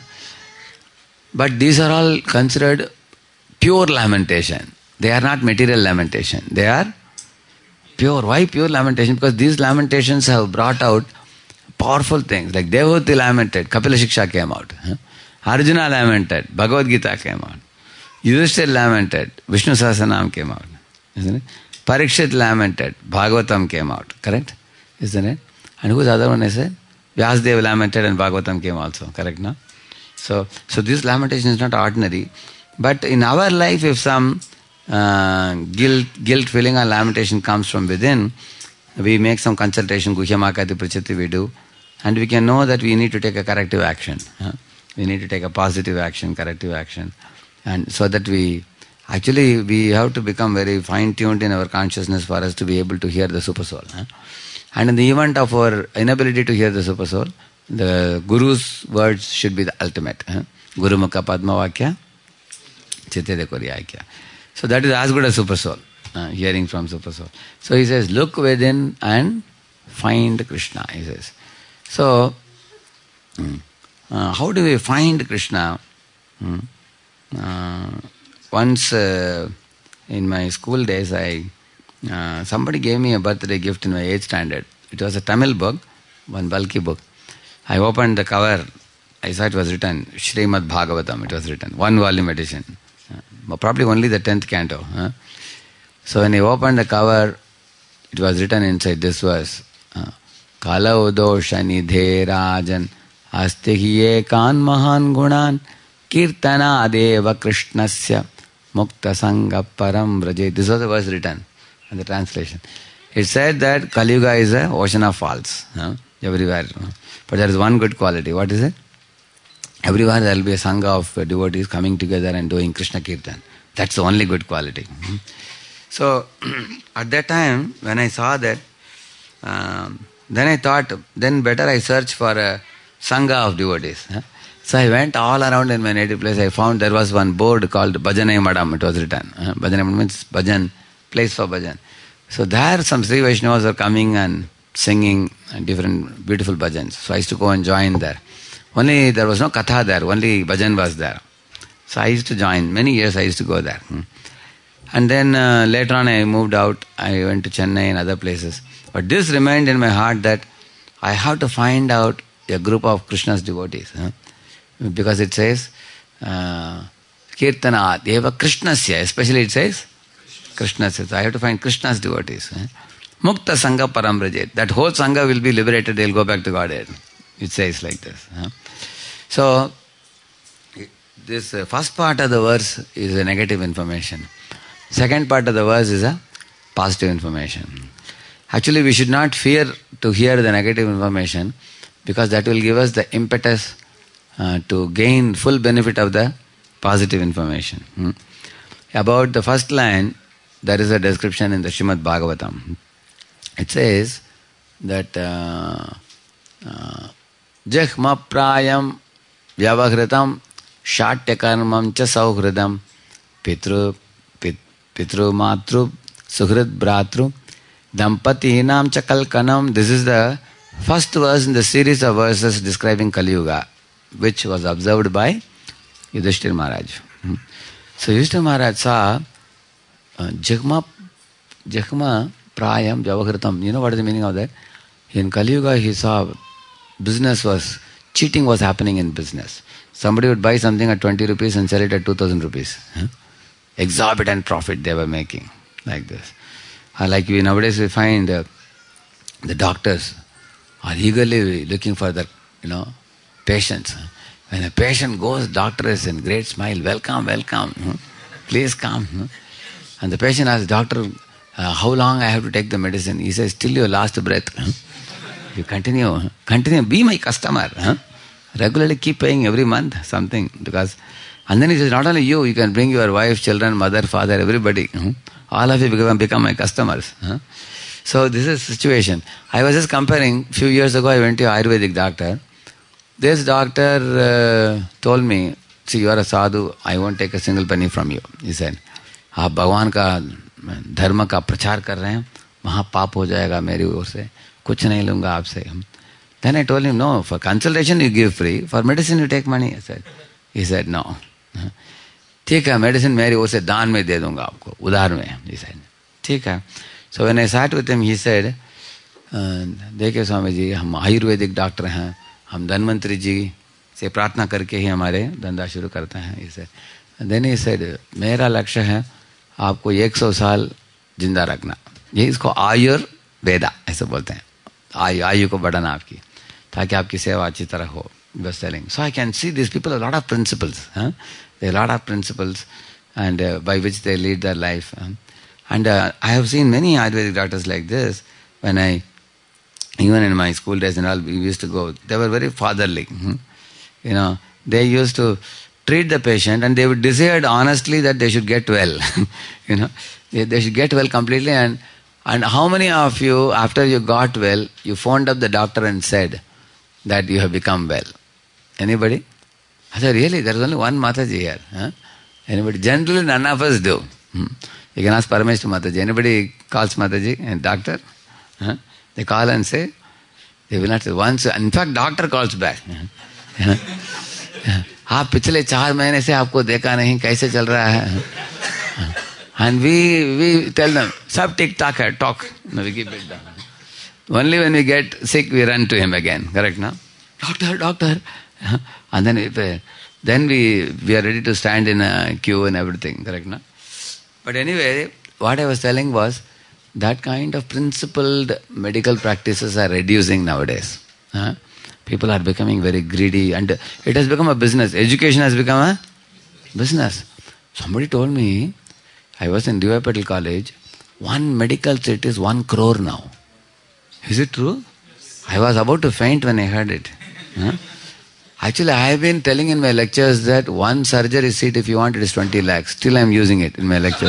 But these are all considered pure lamentation. They are not material lamentation. They are pure. Why pure lamentation? Because these lamentations have brought out powerful things. Like Devahuti lamented, Kapila Shiksha came out. Uh. Arjuna lamented, Bhagavad Gita came out. Yudhishthira lamented, Vishnu Sahasranam came out. Isn't it? Parikshit lamented, Bhagavatam came out, correct? Isn't it? And who's the other one I said? Vyasadeva lamented and Bhagavatam came also, correct, no? So, so this lamentation is not ordinary. But in our life, if some uh, guilt, guilt feeling or lamentation comes from within, we make some consultation, Guhyamakati Prachati we do, and we can know that we need to take a corrective action. Huh? We need to take a positive action, corrective action, and so that we actually we have to become very fine-tuned in our consciousness for us to be able to hear the Super Soul. Huh? And in the event of our inability to hear the Super Soul, the Guru's words should be the ultimate. Huh? Guru Mukha Padma Vakya, Chitte Dekori Aikya. So that is as good as Super Soul, uh, hearing from Super Soul. So he says, look within and find Krishna, he says. So, uh, how do we find Krishna? Hmm. Uh, once uh, in my school days, I uh, somebody gave me a birthday gift in my eighth standard. It was a Tamil book, one bulky book. I opened the cover, I saw it was written, Srimad Bhagavatam, it was written, one volume edition. Uh, probably only the tenth canto. Huh? So when I opened the cover, it was written inside this verse, uh, Kala udosha nidhe rajan astihiye kan mahan gunan kirtana deva krishnasya mukta sangha param vraje. This was the verse written in the translation. It said that Kali Yuga is an ocean of faults, huh? everywhere. But there is one good quality. What is it? Everywhere there will be a sangha of devotees coming together and doing Krishna Kirtan. That's the only good quality. So at that time, when I saw that, um, then I thought, then better I search for a sangha of devotees. Huh? So I went all around in my native place. I found there was one board called Bhajanai Madam. It was written. Uh, Bhajanai Madam means bhajan, place for bhajan. So there some Sri Vaishnavas were coming and singing different beautiful bhajans. So I used to go and join there. Only there was no katha there, only bhajan was there. So I used to join. Many years I used to go there. And then uh, later on I moved out. I went to Chennai and other places. But this remained in my heart that I have to find out a group of Krishna's devotees. Huh? Because it says, uh, Kirtana Deva Krishnasya, especially it says, Krishnasya. So I have to find Krishna's devotees. Huh? Mukta Sangha Param Vrajet. That whole Sangha will be liberated, they will go back to Godhead. It says like this. Huh? So, this uh, first part of the verse is a negative information. Second part of the verse is a positive information. Actually, we should not fear to hear the negative information because that will give us the impetus uh, to gain full benefit of the positive information. Hmm? About the first line, there is a description in the Srimad Bhagavatam. It says that uh, uh, Jahma prayam vyavahritam shatyakarmam cha sauhridam pitru pit, pitru matru suhrid bratru dampatinam cha kalkanam. This is the first verse in the series of verses describing Kali Yuga, which was observed by Yudhishthira Maharaj. Hmm. So Yudhishthira Maharaj saw uh, Jahma Jahma prayam vyavahritam. You know what is the meaning of that? In Kali Yuga he saw business was, cheating was happening in business. Somebody would buy something at twenty rupees and sell it at two thousand rupees. Huh? Exorbitant profit they were making, like this. Uh, like we nowadays we find uh, the doctors are eagerly looking for the, you know, patients. When a patient goes, doctor is in great smile, welcome, welcome, huh? Please come. Huh? And the patient asks, doctor, uh, how long I have to take the medicine? He says, till your last breath. Huh? You continue, continue, be my customer. Huh? Regularly keep paying every month something. Because, and then he says, not only you, you can bring your wife, children, mother, father, everybody. Huh? All of you become, become my customers. Huh? So this is the situation. I was just comparing, few years ago I went to an Ayurvedic doctor. This doctor uh, told me, see, you are a sadhu, I won't take a single penny from you. He said, आप भगवान का धर्म का प्रचार कर रहे हैं, वहाँ पाप हो जाएगा मेरी ओर से, कुछ नहीं लूँगा आपसे. Then I told him, no, for consultation you give free, for medicine you take money. I said, he said, no. ठीक है, medicine मेरी ओर से दान में दे दूँगा आपको, उधार में. He said, ठीक है. So when I sat with him, he said, देखिए स्वामी जी, हम आयुर्वेदिक डॉक्टर हैं, हम धन्वंतरी जी से प्रार्थना करके ही हमारे धंधा शुरू करते हैं. He said, then he said, मेरा लक्ष्य है आपको एक सौ साल जिंदा रखना. ये इसको आयुर्वेदा ऐसे बोलते हैं, आयु आयु को बढ़ाना आपकी, ताकि आपकी सेवा अच्छी तरह हो. Best selling. So I can see these people have a lot of principles. Huh? They have a lot of principles, and uh, by which they lead their life. Huh? And uh, I have seen many Ayurvedic doctors like this. When I even in my school days and all, we used to go, they were very fatherly. Hmm? You know, they used to treat the patient and they would decide honestly that they should get well. You know, they, they should get well completely. And, and how many of you, after you got well, you phoned up the doctor and said that you have become well? Anybody? I said, really? There is only one Mataji here. Huh? Anybody? Generally, none of us do. Hmm. You can ask Paramesh to Mataji. Anybody calls Mataji and doctor? Huh? They call and say, they will not say once. In fact, doctor calls back. आप पिछले चार महीने से आपको देखा नहीं, कैसे चल रहा है? And we we tell them, सब ठीक ठाक है, talk. No, we keep it down. Only when we get sick, we run to him again. Correct, no? Doctor, doctor. And then if, uh, then we we are ready to stand in a queue and everything. Correct, no? But anyway, what I was telling was that kind of principled medical practices are reducing nowadays. Huh? People are becoming very greedy and it has become a business. Education has become a business. Somebody told me, I was in D Y Patil College, one medical seat is one crore now. Is it true? I was about to faint when I heard it. Huh? Actually, I have been telling in my lectures that one surgery seat, if you want, it is twenty lakhs. Still I am using it in my lectures.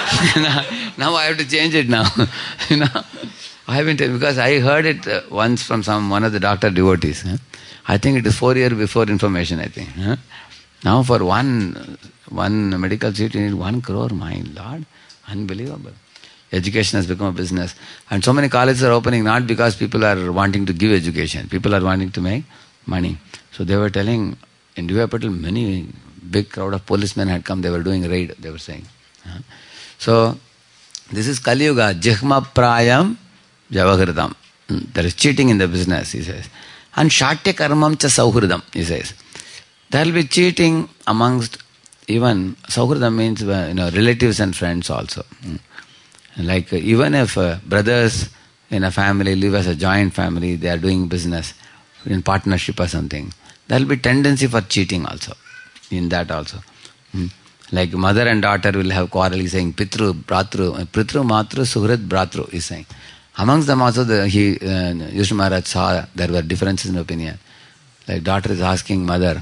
Now I have to change it now. You know, I have been telling, because I heard it uh, once from some one of the doctor devotees. Huh? I think it is four years before information, I think. Huh? Now for one one medical seat, you need one crore. My Lord, unbelievable. Education has become a business. And so many colleges are opening not because people are wanting to give education. People are wanting to make money. So they were telling, in D Y Patil, many big crowd of policemen had come, they were doing raid, they were saying. Uh-huh. So, this is Kali Yuga, Jihma Prayam Javagridam. There is cheating in the business, he says. And Shatya Karmam Cha Sauhridam, he says. There will be cheating amongst even, Sauhridam means you know, relatives and friends also. Mm. Like uh, even if uh, brothers in a family live as a joint family, they are doing business in partnership or something. There will be tendency for cheating also, in that also. Hmm. Like mother and daughter will have quarrel, he's saying, Pitru, Bratru, Pritru, Matru, Suhrit, Bratru, he's saying. Amongst them also, the, he, uh, Yushma Maharaj saw there were differences in opinion. Like daughter is asking mother,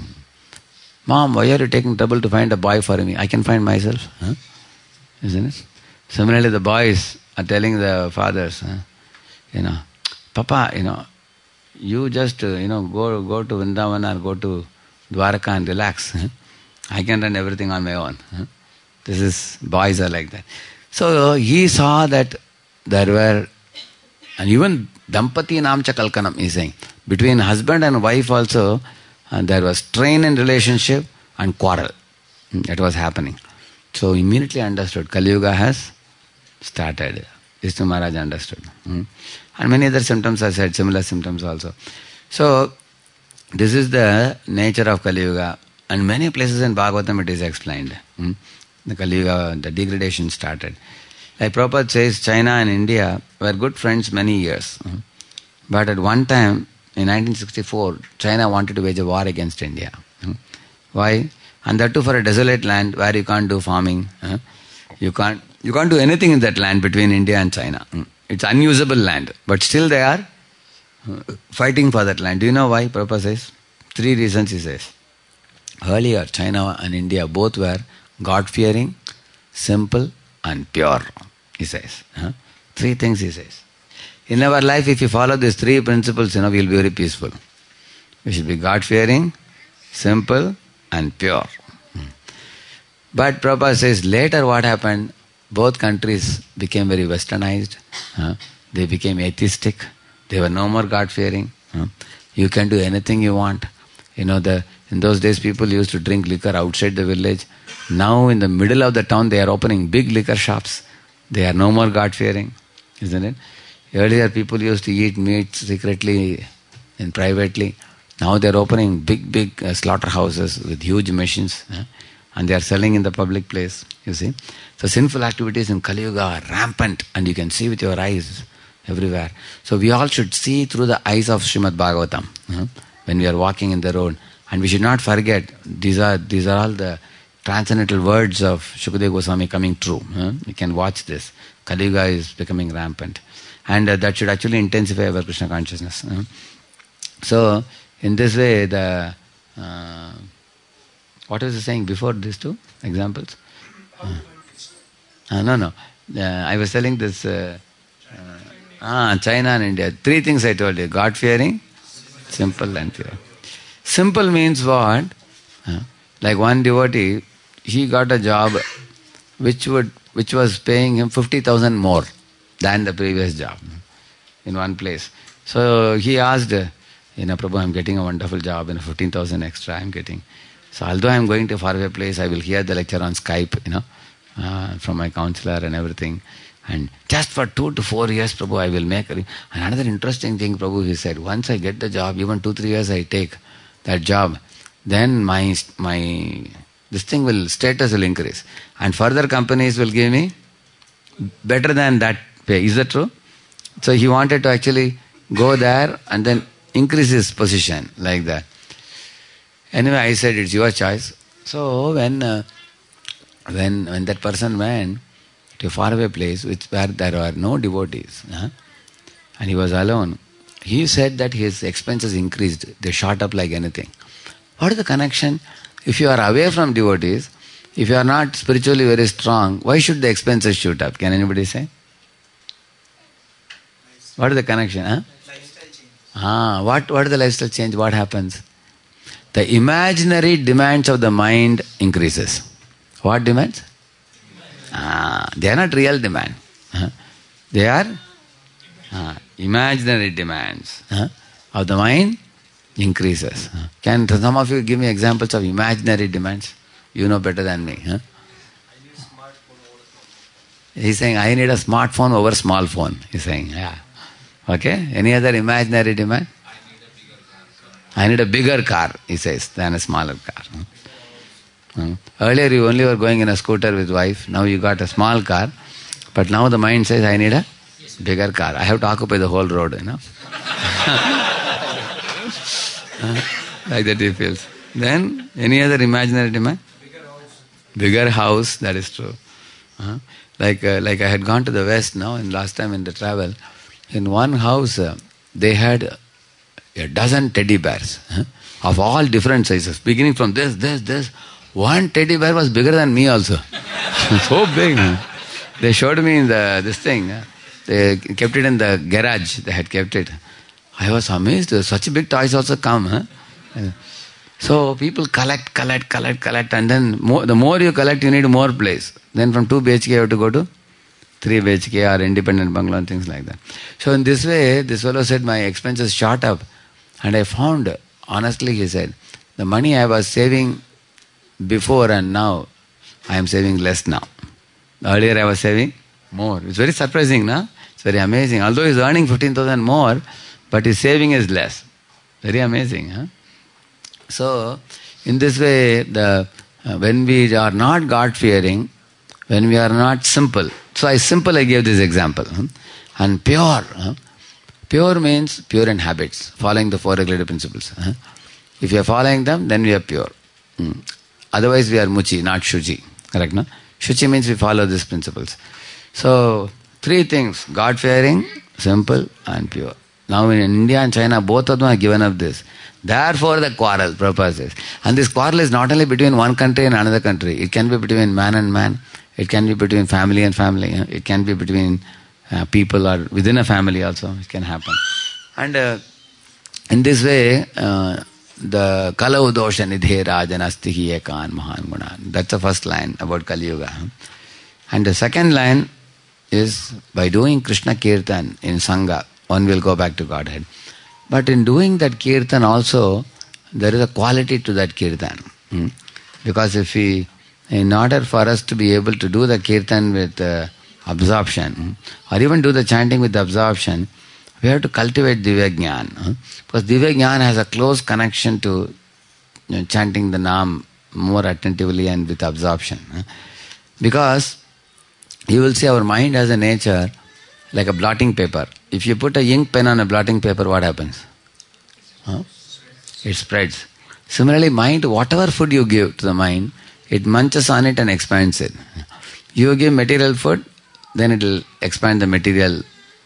Mom, why are you taking trouble to find a boy for me? I can find myself. Huh? Isn't it? Similarly, the boys are telling the fathers, huh? you know, Papa, you know, you just, uh, you know, go go to Vrindavan or go to Dwaraka and relax. Huh? I can run everything on my own. Huh? This is, boys are like that. So uh, he saw that there were, and even Dampati Namcha Kalkanam, he is saying, between husband and wife also, and there was strain in relationship and quarrel. That was happening. So immediately understood, Kali Yuga has started. Vishnu Maharaj understood. Hmm. And many other symptoms are said, similar symptoms also. So, this is the nature of Kali Yuga. And many places in Bhagavatam it is explained. Hmm. The Kali Yuga, the degradation started. Like Prabhupada says, China and India were good friends many years. Hmm. But at one time, in nineteen sixty-four, China wanted to wage a war against India. Hmm. Why? And that too for a desolate land where you can't do farming. Huh? You can't you can't do anything in that land between India and China. It's unusable land. But still they are fighting for that land. Do you know why? Prabhupada says? Three reasons he says. Earlier, China and India both were God-fearing, simple and pure, he says. Huh? Three things he says. In our life, if you follow these three principles, you know, we'll be very peaceful. We should be God-fearing, simple and pure. Hmm. But Prabhupada says, later what happened, both countries became very westernized. Huh? They became atheistic. They were no more God-fearing. Huh? You can do anything you want. You know, the in those days people used to drink liquor outside the village. Now in the middle of the town they are opening big liquor shops. They are no more God-fearing, isn't it? Earlier people used to eat meat secretly and privately. Now they are opening big, big uh, slaughterhouses with huge machines. Huh? And they are selling in the public place, you see. So sinful activities in Kali Yuga are rampant and you can see with your eyes everywhere. So we all should see through the eyes of Srimad Bhagavatam huh? when we are walking in the road. And we should not forget, these are these are all the transcendental words of Shukadeva Goswami coming true. Huh? You can watch this. Kali Yuga is becoming rampant. And uh, that should actually intensify our Krishna consciousness. Uh. So, in this way, the... Uh, what was I saying before these two examples? Uh, uh, no, no. Uh, I was telling this... Uh, uh, ah, China and India. Three things I told you. God-fearing, simple and pure. Simple means what? Uh, like one devotee, he got a job which would which was paying him fifty thousand more than the previous job in one place. So he asked, you know, Prabhu, I'm getting a wonderful job, and fifteen thousand extra I'm getting. So although I'm going to a faraway place, I will hear the lecture on Skype, you know, uh, from my counselor and everything. And just for two to four years, Prabhu, I will make... And another interesting thing, Prabhu, he said, once I get the job, even two, three years I take that job, then my my this thing will, status will increase. And further companies will give me better than that pay. Is that true? So he wanted to actually go there and then increase his position like that. Anyway, I said, it's your choice. So when uh, when when that person went to a faraway place which where there were no devotees, huh? and he was alone, he said that his expenses increased. They shot up like anything. What is the connection? If you are away from devotees, if you are not spiritually very strong, why should the expenses shoot up? Can anybody say? What is the connection? Huh? Lifestyle change. Ah, what, what is the lifestyle change? What happens? The imaginary demands of the mind increases. What demands? Ah, they are not real demand. Huh? They are ah, imaginary demands huh? of the mind increases. Huh? Can some of you give me examples of imaginary demands? You know better than me. Huh? He's saying, I need a smartphone over small phone. He's saying, yeah. Okay? Any other imaginary demand? I need a bigger car, he says, than a smaller car. Hmm. Earlier you only were going in a scooter with wife, now you got a small car, but now the mind says, I need a bigger car. I have to occupy the whole road, you know. Like that he feels. Then, any other imaginary demand? Bigger house. Bigger house, that is true. Uh, like uh, like I had gone to the West now, and last time in the travel, in one house uh, they had a dozen teddy bears huh, of all different sizes, beginning from this, this, this. One teddy bear was bigger than me also. So big. Huh? They showed me in the this thing. Huh? They kept it in the garage. They had kept it. I was amazed. Such big toys also come. Huh? So people collect, collect, collect, collect, and then more, the more you collect, you need more place. Then from two B H K you have to go to three B H K or independent bungalow and things like that. So in this way, this fellow said my expenses shot up, and I found, honestly he said, the money I was saving before and now, I am saving less now. Earlier I was saving more. It's very surprising, no? It's very amazing. Although he's earning fifteen thousand more, but his saving is less. Very amazing, huh? So, in this way, the uh, when we are not God-fearing, when we are not simple. So, I simple, I gave this example. Huh? And pure. Huh? Pure means pure in habits, following the four regulative principles. Huh? If you are following them, then we are pure. Hmm. Otherwise, we are muchi, not shuchi. Correct, no? Shuchi means we follow these principles. So, three things: God-fearing, simple, and pure. Now in India and China, both of them have given up this. Therefore the quarrel, Prabhupada says. And this quarrel is not only between one country and another country. It can be between man and man. It can be between family and family. It can be between uh, people or within a family also. It can happen. And uh, in this way, uh, the Kalau dosha nidhe rajanastihi ekan mahan gunan. That's the first line about Kali Yuga. And the second line is by doing Krishna Kirtan in Sangha, one will go back to Godhead. But in doing that Kirtan also, there is a quality to that Kirtan. Hmm? Because if we, in order for us to be able to do the Kirtan with uh, absorption, hmm? or even do the chanting with absorption, we have to cultivate Divya Jnana. Hmm? Because Divya Jnana has a close connection to you know, chanting the Naam more attentively and with absorption. Hmm? Because you will see our mind has a nature like a blotting paper. If you put a ink pen on a blotting paper, what happens? Huh? It spreads. Similarly, mind, whatever food you give to the mind, it munches on it and expands it. You give material food, then it will expand the material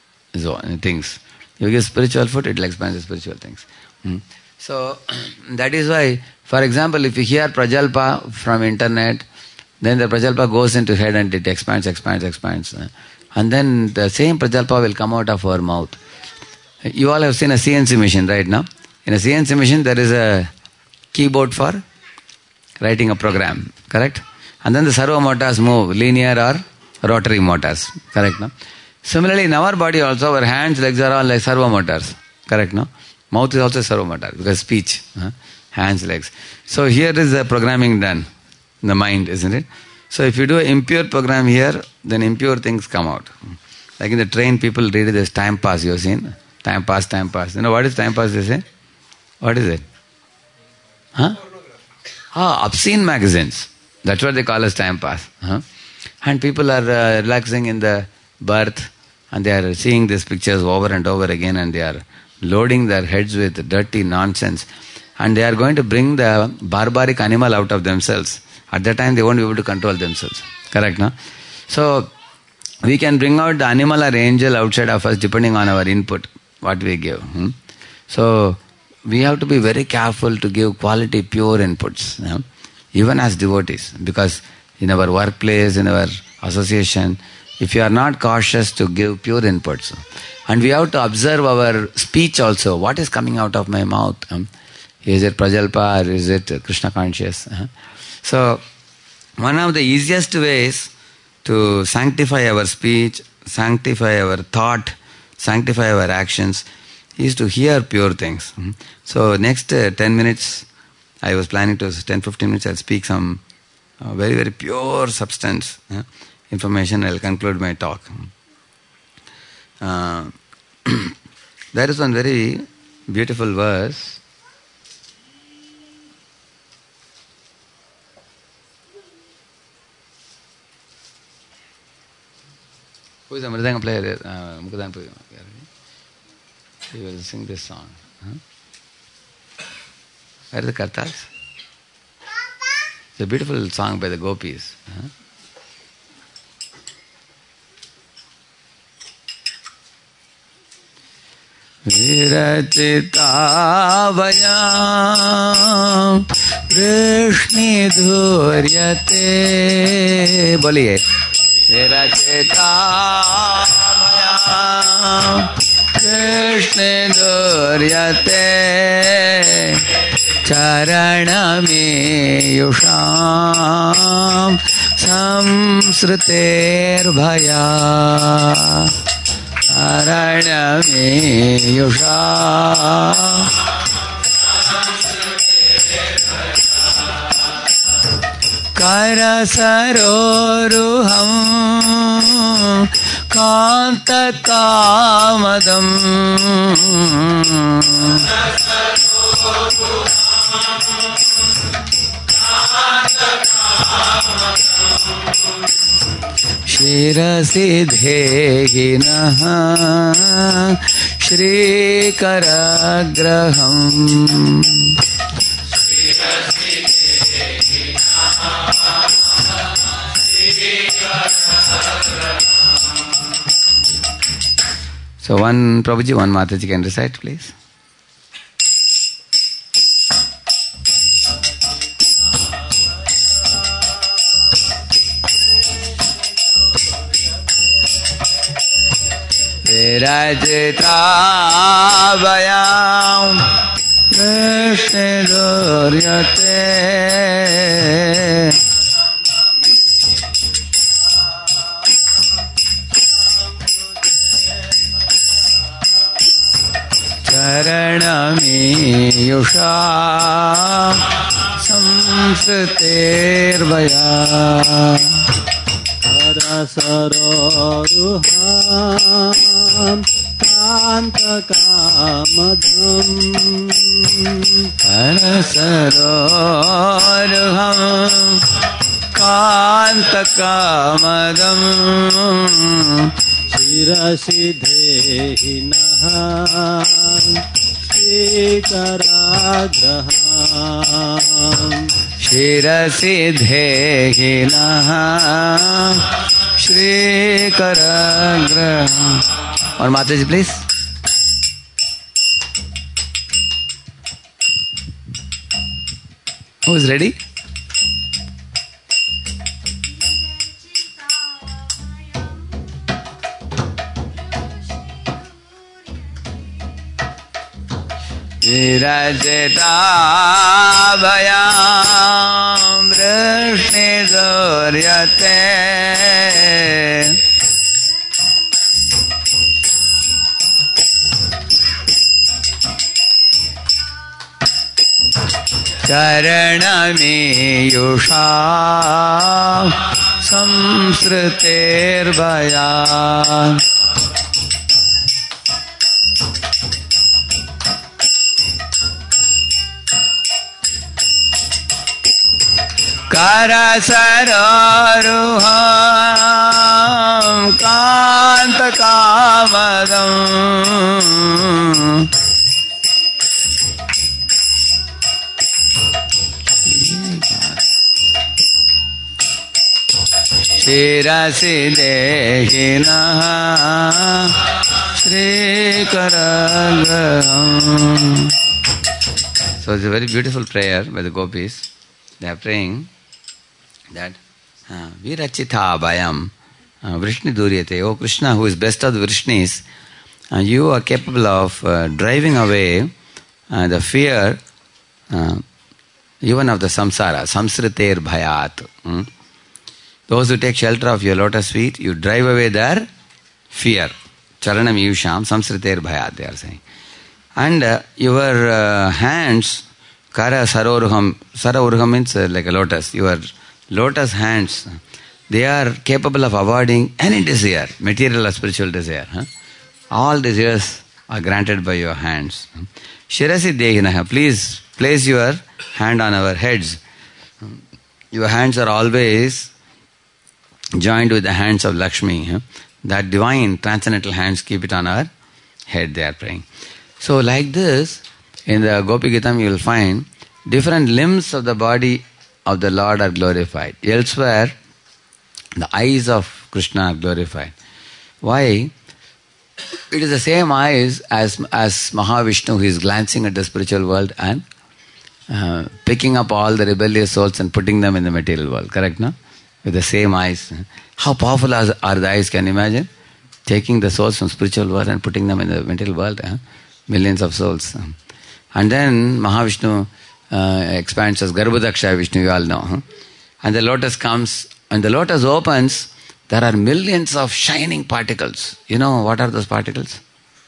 things. You give spiritual food, it will expand the spiritual things. Hmm. So, that is why, for example, if you hear Prajalpa from internet, then the Prajalpa goes into head and it expands, expands, expands. And then the same Prajalpa will come out of our mouth. You all have seen a C N C machine, right now? In a C N C machine, there is a keyboard for writing a program, correct? And then the servo motors move, linear or rotary motors, correct, no? Similarly, in our body also, our hands, legs are all like servo motors, correct, no? Mouth is also servo motor, because speech, huh? Hands, legs. So here is the programming done in the mind, isn't it? So if you do an impure program here, then impure things come out. Like in the train, people read this time pass, you have seen? Time pass, time pass. You know what is time pass, they say? What is it? Huh? Ah, obscene magazines. That's what they call as time pass. Huh? And people are uh, relaxing in the berth and they are seeing these pictures over and over again and they are loading their heads with dirty nonsense. And they are going to bring the barbaric animal out of themselves. At that time, they won't be able to control themselves. Correct, no? So, we can bring out the animal or angel outside of us depending on our input, what we give. Hmm? So, we have to be very careful to give quality, pure inputs, you know, even as devotees. Because in our workplace, in our association, if you are not cautious to give pure inputs, and we have to observe our speech also, what is coming out of my mouth? Um, is it Prajalpa or is it Krishna conscious? Uh-huh. So, one of the easiest ways to sanctify our speech, sanctify our thought, sanctify our actions is to hear pure things. Mm-hmm. So, next uh, ten minutes, I was planning to, ten to fifteen minutes, I'll speak some uh, very, very pure substance uh, information. I'll conclude my talk. Uh, there is one very beautiful verse. Who is the Mridanga player there? Uh, Mukudan Puyo. He will sing this song. Huh? Where are the kartas? It's a beautiful song by the gopis. Huh? Virachitavayam Krishni dhuryate. Boliye. Virachitavayam Krishni dhuryate Charanameyusham Samsriterbhaya Charanameyusham Karasaroruham Kantakamadam Shirasidhehinaha Shrikaragraham. So one Prabhuji, one Mataji can recite, please. Virajitavayam Krishna dhuryate Charanameyusham Samsriterbhaya Karasaroruham Kantakamadam Karasaroruham Kantakamadam Shirasidhehinaha Shrikaragraham Shirasidhehinaha Shri Karagra. Or Mataji, please. Who is ready? Virajita-bhayam vrishni-suryate charanamiyusha samsriter-bhayam. Karasararuham kantakamadam Shirasi dehinaha Shri Karagraham. So it's a very beautiful prayer by the gopis. They are praying that uh, Virachita Bhayam uh, Vrishni Duryate. O Krishna, who is best of the Vrishnis, uh, you are capable of uh, driving away uh, the fear uh, even of the samsara, samsriter bhayat. Hmm? Those who take shelter of your lotus feet, you drive away their fear. Charanam yusham samsriter bhayat, they are saying. And uh, your uh, hands, kara saroruham, saroruham means uh, like a lotus, your lotus hands, they are capable of avoiding any desire, material or spiritual desire. Huh? All desires are granted by your hands. Shirasi dehinaha, please place your hand on our heads. Your hands are always joined with the hands of Lakshmi. Huh? That divine transcendental hands, keep it on our head, they are praying. So like this, in the Gopi Gitam you will find different limbs of the body of the Lord are glorified. Elsewhere, the eyes of Krishna are glorified. Why? It is the same eyes as, as Mahavishnu, who is glancing at the spiritual world and uh, picking up all the rebellious souls and putting them in the material world. Correct, no? With the same eyes. How powerful are, are the eyes, can you imagine? Taking the souls from spiritual world and putting them in the material world. Huh? Millions of souls. And then Mahavishnu uh, expands as Garbhodaksha Vishnu, you all know. Huh? And the lotus comes, and the lotus opens, there are millions of shining particles. You know what are those particles?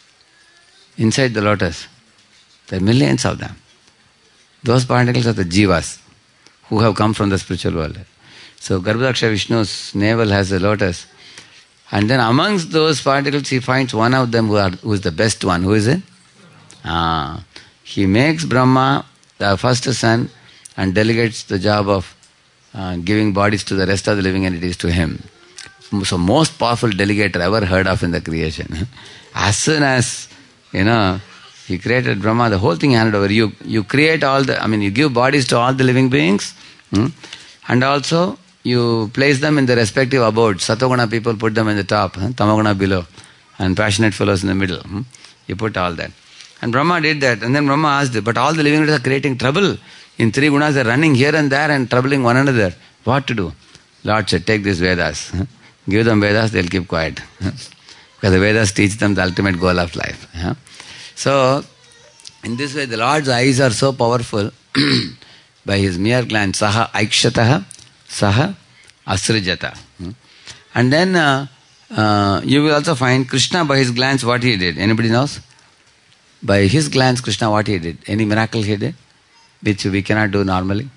Inside the lotus. There are millions of them. Those particles are the jivas who have come from the spiritual world. So Garbhodaksha Vishnu's navel has a lotus. And then amongst those particles he finds one of them who, are, who is the best one. Who is it? Ah, he makes Brahma the first son and delegates the job of uh, giving bodies to the rest of the living entities to him. So most powerful delegator ever heard of in the creation. As soon as, you know, he created Brahma, the whole thing handed over. You you create all the, I mean, you give bodies to all the living beings, hmm? And also you place them in the respective abodes. Satoguna people put them in the top, huh? Tamoguna below, and passionate fellows in the middle. Hmm? You put all that. And Brahma did that. And then Brahma asked, but all the living entities are creating trouble. In three gunas, they are running here and there and troubling one another. What to do? Lord said, take these Vedas. Huh? Give them Vedas, they'll keep quiet. Because the Vedas teach them the ultimate goal of life. Huh? So, in this way, the Lord's eyes are so powerful by his mere glance. Saha aikshataha, saha asrijata. Hmm? And then uh, uh, you will also find Krishna by his glance what he did. Anybody knows? By his glance, Krishna what he did? Any miracle he did? Which we cannot do normally?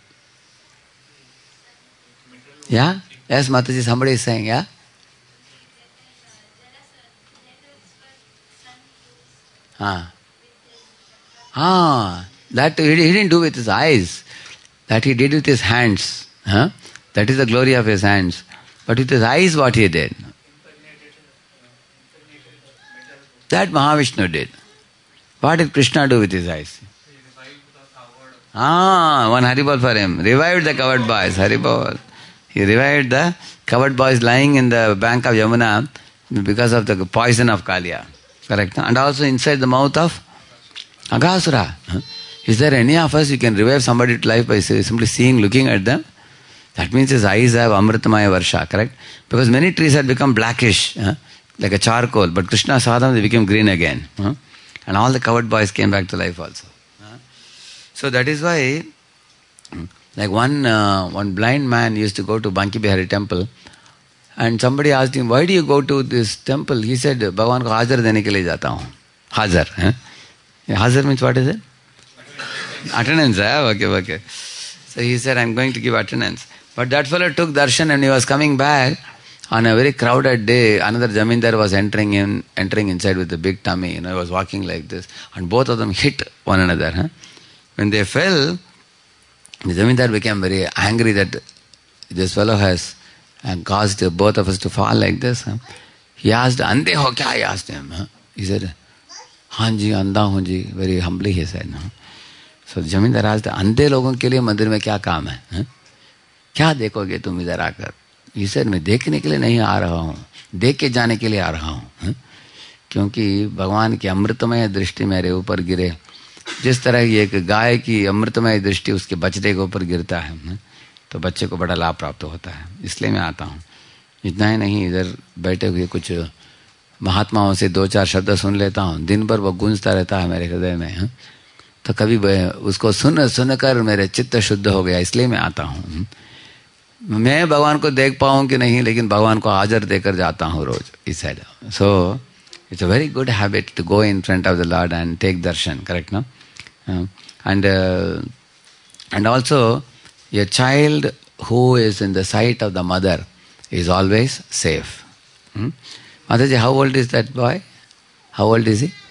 Yeah? Yes, Mataji, somebody is saying, yeah? Ah. Ah, that he didn't do with his eyes. That he did with his hands. Huh? That is the glory of his hands. But with his eyes, what he did? That Mahavishnu did. What did Krishna do with his eyes? Ah, one Haribol for him. Revived the covered boys. Haribol. He revived the coward boys lying in the bank of Yamuna because of the poison of Kaliya. Correct? And also inside the mouth of Aghasura. Is there any of us you can revive somebody to life by simply seeing, looking at them? That means his eyes have Amritamaya Varsha, correct? Because many trees had become blackish, huh? like a charcoal, but Krishna saw them, they became green again. Huh? And all the coward boys came back to life also. Huh? So that is why, like one uh, one blind man used to go to Banki Bihari temple, and somebody asked him, why do you go to this temple? He said, Bhagavan ko Hajar dene ke liye jata hu. Hajar. Huh? Hajar means what is it? Attendance. Huh? Okay, okay. So he said, I'm going to give attendance. But that fellow took darshan and he was coming back on a very crowded day. Another Jamindar was entering in, entering inside with a big tummy. You know, he was walking like this. And both of them hit one another. Huh? When they fell, the Jamindar became very angry that this fellow has caused both of us to fall like this. Huh? He asked, Ande ho kya? He asked him. Huh? He said, Hanji, Anda hu ji. Very humbly he said. Huh? So the Jamindar asked, Ande logon ke liye mandir mein kya kaam hai? Huh? क्या देखोगे तुम इधर आकर? ये sir मैं देखने के लिए नहीं आ रहा हूँ, देख के जाने के लिए आ रहा हूँ, क्योंकि भगवान की अमृतमय दृष्टि मेरे ऊपर गिरे, जिस तरह की एक गाय की अमृतमय दृष्टि उसके बच्चे के ऊपर गिरता है तो बच्चे को बड़ा लाभ प्राप्त होता है, इसलिए मैं आता हूँ। इतना ही नहीं, इधर बैठे हुए कुछ महात्माओं से दो चार शब्द सुन लेता हूँ, दिन भर वो गूंजता रहता है मेरे हृदय में, तो कभी उसको सुन सुनकर मेरे चित्त शुद्ध हो गया, इसलिए मैं आता हूँ। मैं भगवान को देख पाऊँ कि नहीं, लेकिन भगवान को हाजिर देकर जाता हूँ रोज, he said. So it's a very good habit to go in front of the Lord and take darshan, correct, no? Uh, and uh, and also a child who is in the sight of the mother is always safe. Hmm? Mataji, how old is that boy? How old is he?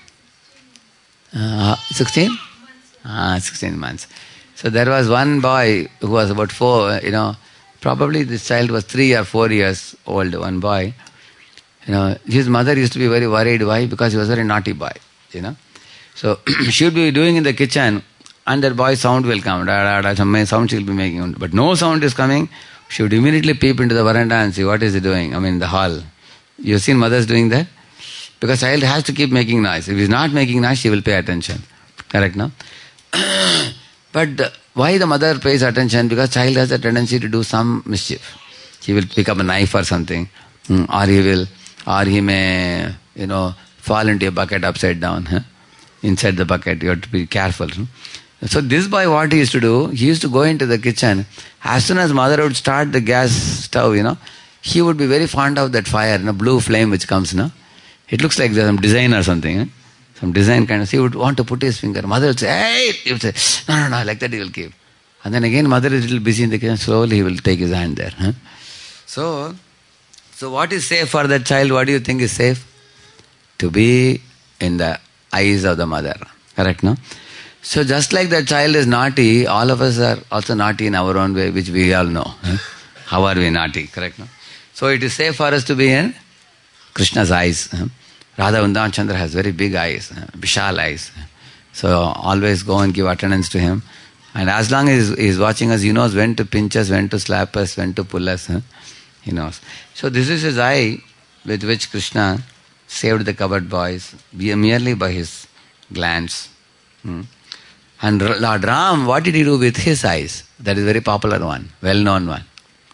Uh, sixteen? Ah, sixteen months. So there was one boy who was about four, you know, probably this child was three or four years old, one boy. You know, his mother used to be very worried. Why? Because he was a very naughty boy, you know. So she would be doing in the kitchen and that boy's sound will come. Da, da, da, some sound she will be making. But no sound is coming. She would immediately peep into the veranda and see what is he doing. I mean, the hall. You've seen mothers doing that? Because child has to keep making noise. If he's not making noise, she will pay attention. Correct, no? But the, why the mother pays attention? Because child has a tendency to do some mischief. He will pick up a knife or something, or he will, or he may, you know, fall into a bucket upside down. Huh? Inside the bucket, you have to be careful. Huh? So this boy, what he used to do, he used to go into the kitchen. As soon as mother would start the gas stove, you know, he would be very fond of that fire, you know, blue flame which comes, no? It looks like some design or something. Huh? Some design kind of, he would want to put his finger. Mother would say, hey! He would say, no, no, no, like that he will keep. And then again, mother is a little busy in the kitchen, slowly he will take his hand there. Huh? So, so what is safe for that child? What do you think is safe? To be in the eyes of the mother. Correct, no? So just like that child is naughty, all of us are also naughty in our own way, which we all know. Huh? How are we naughty? Correct, no? So it is safe for us to be in Krishna's eyes. Huh? Radha Vrindavan Chandra has very big eyes, Vishal eyes. So always go and give attendance to him. And as long as he is watching us, he knows when to pinch us, when to slap us, when to pull us. Huh? He knows. So this is his eye with which Krishna saved the coward boys merely by his glance. Hmm. And Lord Ram, what did he do with his eyes? That is a very popular one, well-known one.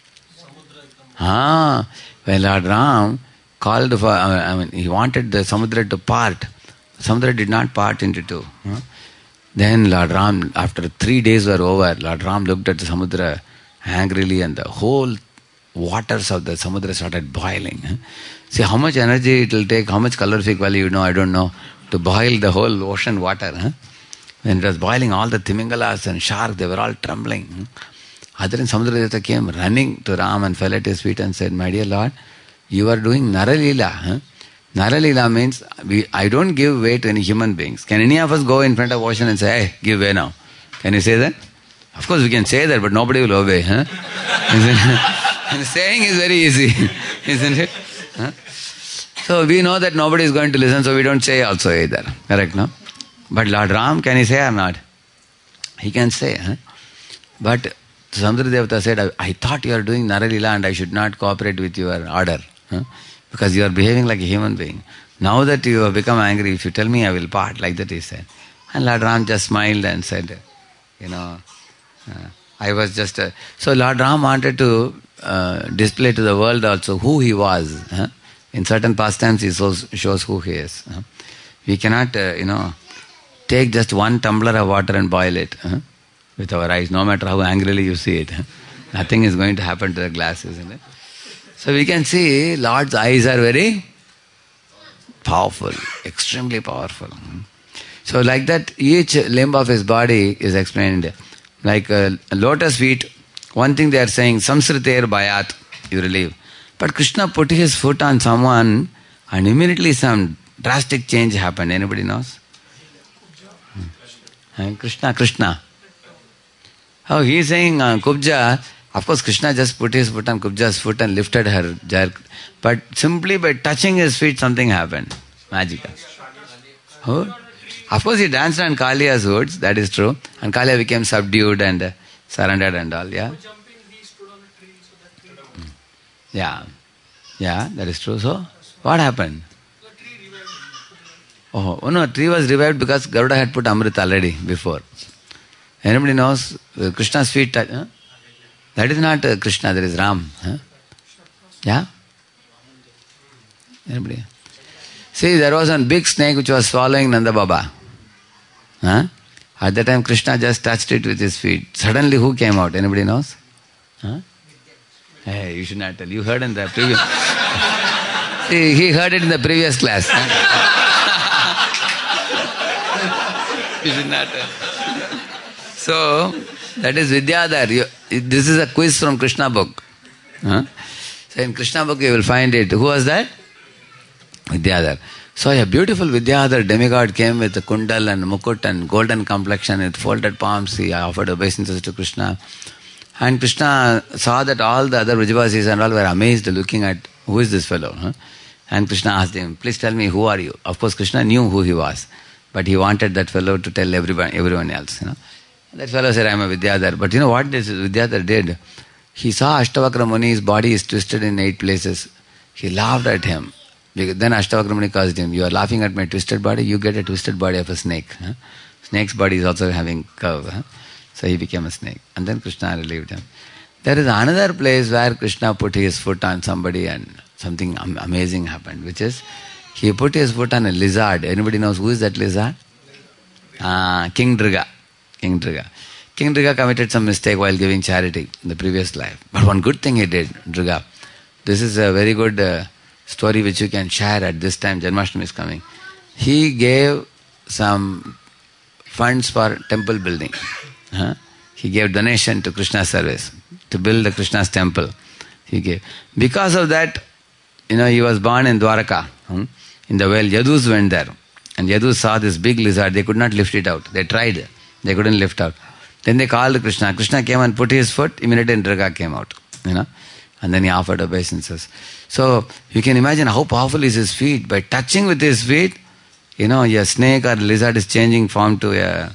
Ah, when Lord Ram called for, I mean, he wanted the Samudra to part. Samudra did not part into two. Huh? Then Lord Ram, after three days were over, Lord Ram looked at the Samudra angrily and the whole waters of the Samudra started boiling. Huh? See how much energy it will take, how much calorific value, you know, I don't know, to boil the whole ocean water. Huh? When it was boiling, all the Timingalas and sharks, they were all trembling. Huh? Then Samudra Devata came running to Ram and fell at his feet and said, my dear Lord, you are doing Naralila. Huh? Naralila means, we, I don't give way to any human beings. Can any of us go in front of ocean and say, hey, give way now? Can you say that? Of course we can say that, but nobody will obey. Huh? And saying is very easy, isn't it? Huh? So we know that nobody is going to listen, so we don't say also either. Correct, no? But Lord Ram, can he say or not? He can say. Huh? But Samudra Devata said, I, I thought you are doing Naralila and I should not cooperate with your order. Huh? Because you are behaving like a human being. Now that you have become angry, if you tell me, I will part. Like that he said. And Lord Ram just smiled and said, you know, uh, I was just... A... So Lord Ram wanted to uh, display to the world also who he was. Huh? In certain pastimes he shows, shows who he is. Huh? We cannot, uh, you know, take just one tumbler of water and boil it huh? with our eyes, no matter how angrily you see it. Huh? Nothing is going to happen to the glass, isn't it? So we can see Lord's eyes are very powerful, extremely powerful. So like that, each limb of his body is explained. Like a lotus feet, one thing they are saying, samsriter bayat, you relieve. But Krishna put his foot on someone and immediately some drastic change happened. Anybody knows? Hmm. Krishna, Krishna. Oh, he is saying uh, Kubja. Of course, Krishna just put his foot on Kubja's foot and lifted her jerk. But simply by touching his feet, something happened. Magical. Oh? Of course, he danced on Kaliya's woods, that is true. And Kaliya became subdued and uh, surrendered and all, yeah? Yeah. Yeah, that is true. So, what happened? Oh, oh no, tree was revived because Garuda had put Amrit already before. Anybody knows uh, Krishna's feet touch? Huh? That is not uh, Krishna, that is Ram. Huh? Yeah? Anybody? See, there was one big snake which was swallowing Nanda Baba. Huh? At that time, Krishna just touched it with his feet. Suddenly, who came out? Anybody knows? Huh? Hey, you should not tell. You heard in the previous... See, he heard it in the previous class. Huh? You should not tell. So, that is Vidyadhar. You, this is a quiz from Krishna book. Huh? So, in Krishna book you will find it. Who was that? Vidyadhar. So a beautiful Vidyadhar demigod came with a kundal and mukut and golden complexion with folded palms. He offered obeisances to Krishna. And Krishna saw that all the other Vrajavasis and all were amazed looking at who is this fellow. Huh? And Krishna asked him, please tell me, who are you? Of course, Krishna knew who he was. But he wanted that fellow to tell everyone, everyone else. You know? That fellow said, I am a Vidyadhar. But you know what this Vidyadhar did? He saw Ashtavakra Muni's body is twisted in eight places. He laughed at him. Then Ashtavakra Muni caused him, you are laughing at my twisted body, you get a twisted body of a snake. Huh? Snake's body is also having curve. Huh? So he became a snake. And then Krishna relieved him. There is another place where Krishna put his foot on somebody and something amazing happened, which is, he put his foot on a lizard. Anybody knows who is that lizard? Ah, King Driga. King Driga. King Driga committed some mistake while giving charity in the previous life. But one good thing he did, Driga. This is a very good uh, story which you can share at this time. Janmashtami is coming. He gave some funds for temple building. Huh? He gave donation to Krishna's service to build the Krishna's temple. He gave. Because of that, you know, he was born in Dwaraka. Hmm? In the well, Yadus went there. And Yadus saw this big lizard. They could not lift it out. They tried. They couldn't lift out. Then they called Krishna. Krishna came and put his foot. Immediately Driga came out. You know. And then he offered obeisances. So, you can imagine how powerful is his feet. By touching with his feet, you know, a snake or lizard is changing form to a,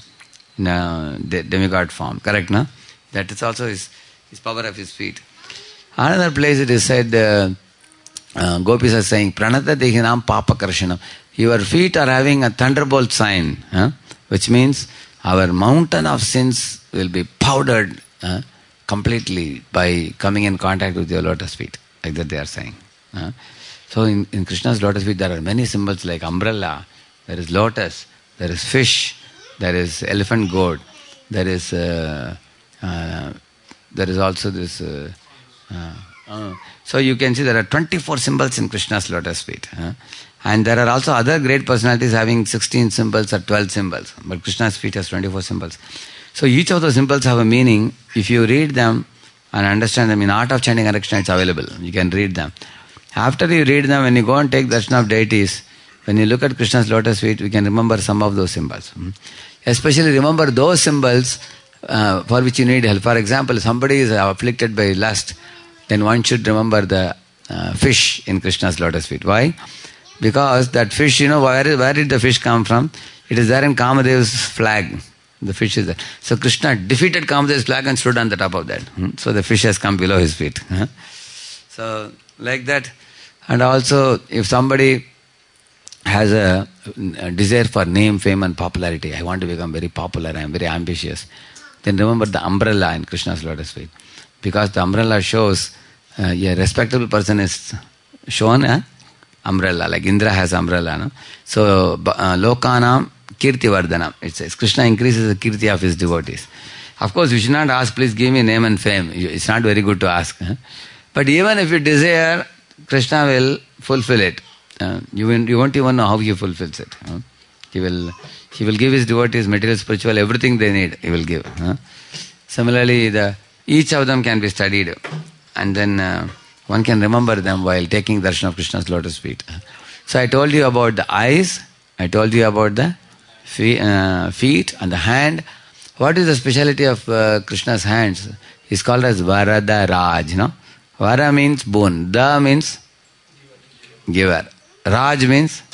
a demigod form. Correct, no? That is also his, his power of his feet. Another place it is said, uh, uh, Gopis are saying, Pranata Dehinam Papa Karshanam. Your feet are having a thunderbolt sign, huh? Which means our mountain of sins will be powdered huh? completely by coming in contact with your lotus feet. Like that they are saying. Uh, so in, in Krishna's lotus feet there are many symbols like umbrella, there is lotus, there is fish, there is elephant goat, there is uh, uh, there is also this uh, uh, uh, so you can see there are twenty-four symbols in Krishna's lotus feet. Uh, and there are also other great personalities having sixteen symbols or twelve symbols. But Krishna's feet has twenty-four symbols. So each of those symbols have a meaning. If you read them and understand them, in Art of Chanting Hare Krishna it's available. You can read them. After you read them, when you go and take darshan of deities, when you look at Krishna's lotus feet, we can remember some of those symbols. Especially remember those symbols uh, for which you need help. For example, somebody is afflicted by lust, then one should remember the uh, fish in Krishna's lotus feet. Why? Because that fish, you know, where, where did the fish come from? It is there in Kamadev's flag. The fish is there. So Krishna defeated Kamadeva's flag and stood on the top of that. Hmm? So the fish has come below his feet. Huh? So like that. And also if somebody has a, a desire for name, fame and popularity, I want to become very popular, I am very ambitious, then remember the umbrella in Krishna's lotus feet. Because the umbrella shows uh, a respectable person is shown an umbrella, like Indra has umbrella. No? So, uh, Lokanam Kirti Vardhanam, it says. Krishna increases the kirti of his devotees. Of course, you should not ask, please give me name and fame. It's not very good to ask. Huh? But even if you desire, Krishna will fulfill it. Uh, you, will, you won't even know how he fulfills it. Huh? He will he will give his devotees material, spiritual, everything they need, he will give. Huh? Similarly, the each of them can be studied, and then uh, one can remember them while taking darshan of Krishna's lotus feet. So I told you about the eyes, I told you about the feet, uh, feet and the hand. What is the speciality of uh, Krishna's hands? It's called as Varada Raj. You know? Vara means boon, Da means giver, Raj means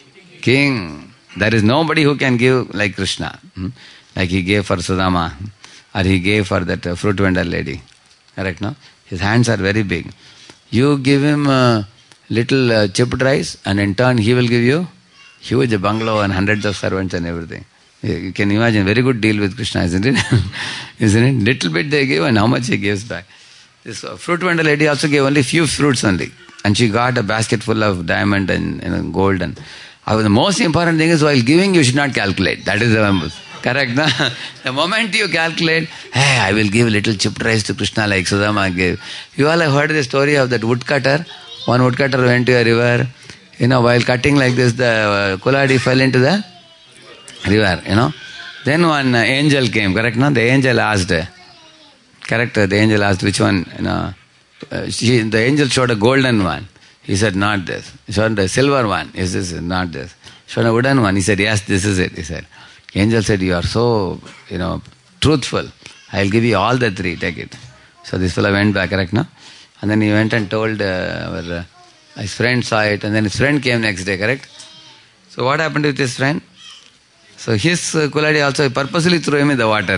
king. There is nobody who can give like Krishna. Hmm? Like he gave for Sudama, or he gave for that uh, fruit vendor lady. Correct, no? His hands are very big. You give him a little uh, chipped rice, and in turn he will give you huge bungalow and hundreds of servants and everything. You can imagine, very good deal with Krishna, isn't it? Isn't it? Little bit they give and how much he gives back. This uh, fruit vendor lady also gave only few fruits only. And she got a basket full of diamond and you know, gold. And uh, the most important thing is while giving you should not calculate. That is the correct. No? The moment you calculate, hey, I will give little chipped rice to Krishna like Sudama gave. You all have heard the story of that woodcutter. One woodcutter went to a river. You know, while cutting like this, the uh, kuladi fell into the river, you know. Then one uh, angel came, correct? No? The angel asked, uh, correct? Uh, the angel asked which one, you know. Uh, she, the angel showed a golden one. He said, not this. He showed a silver one. Yes, this is not this. Showed a wooden one. He said, yes, this is it. He said. The angel said, you are so, you know, truthful. I'll give you all the three. Take it. So this fellow went back, correct? No? And then he went and told uh, our, uh, his friend saw it. And then his friend came next day, correct? So what happened with his friend? So his uh, kuladi also purposely threw him in the water.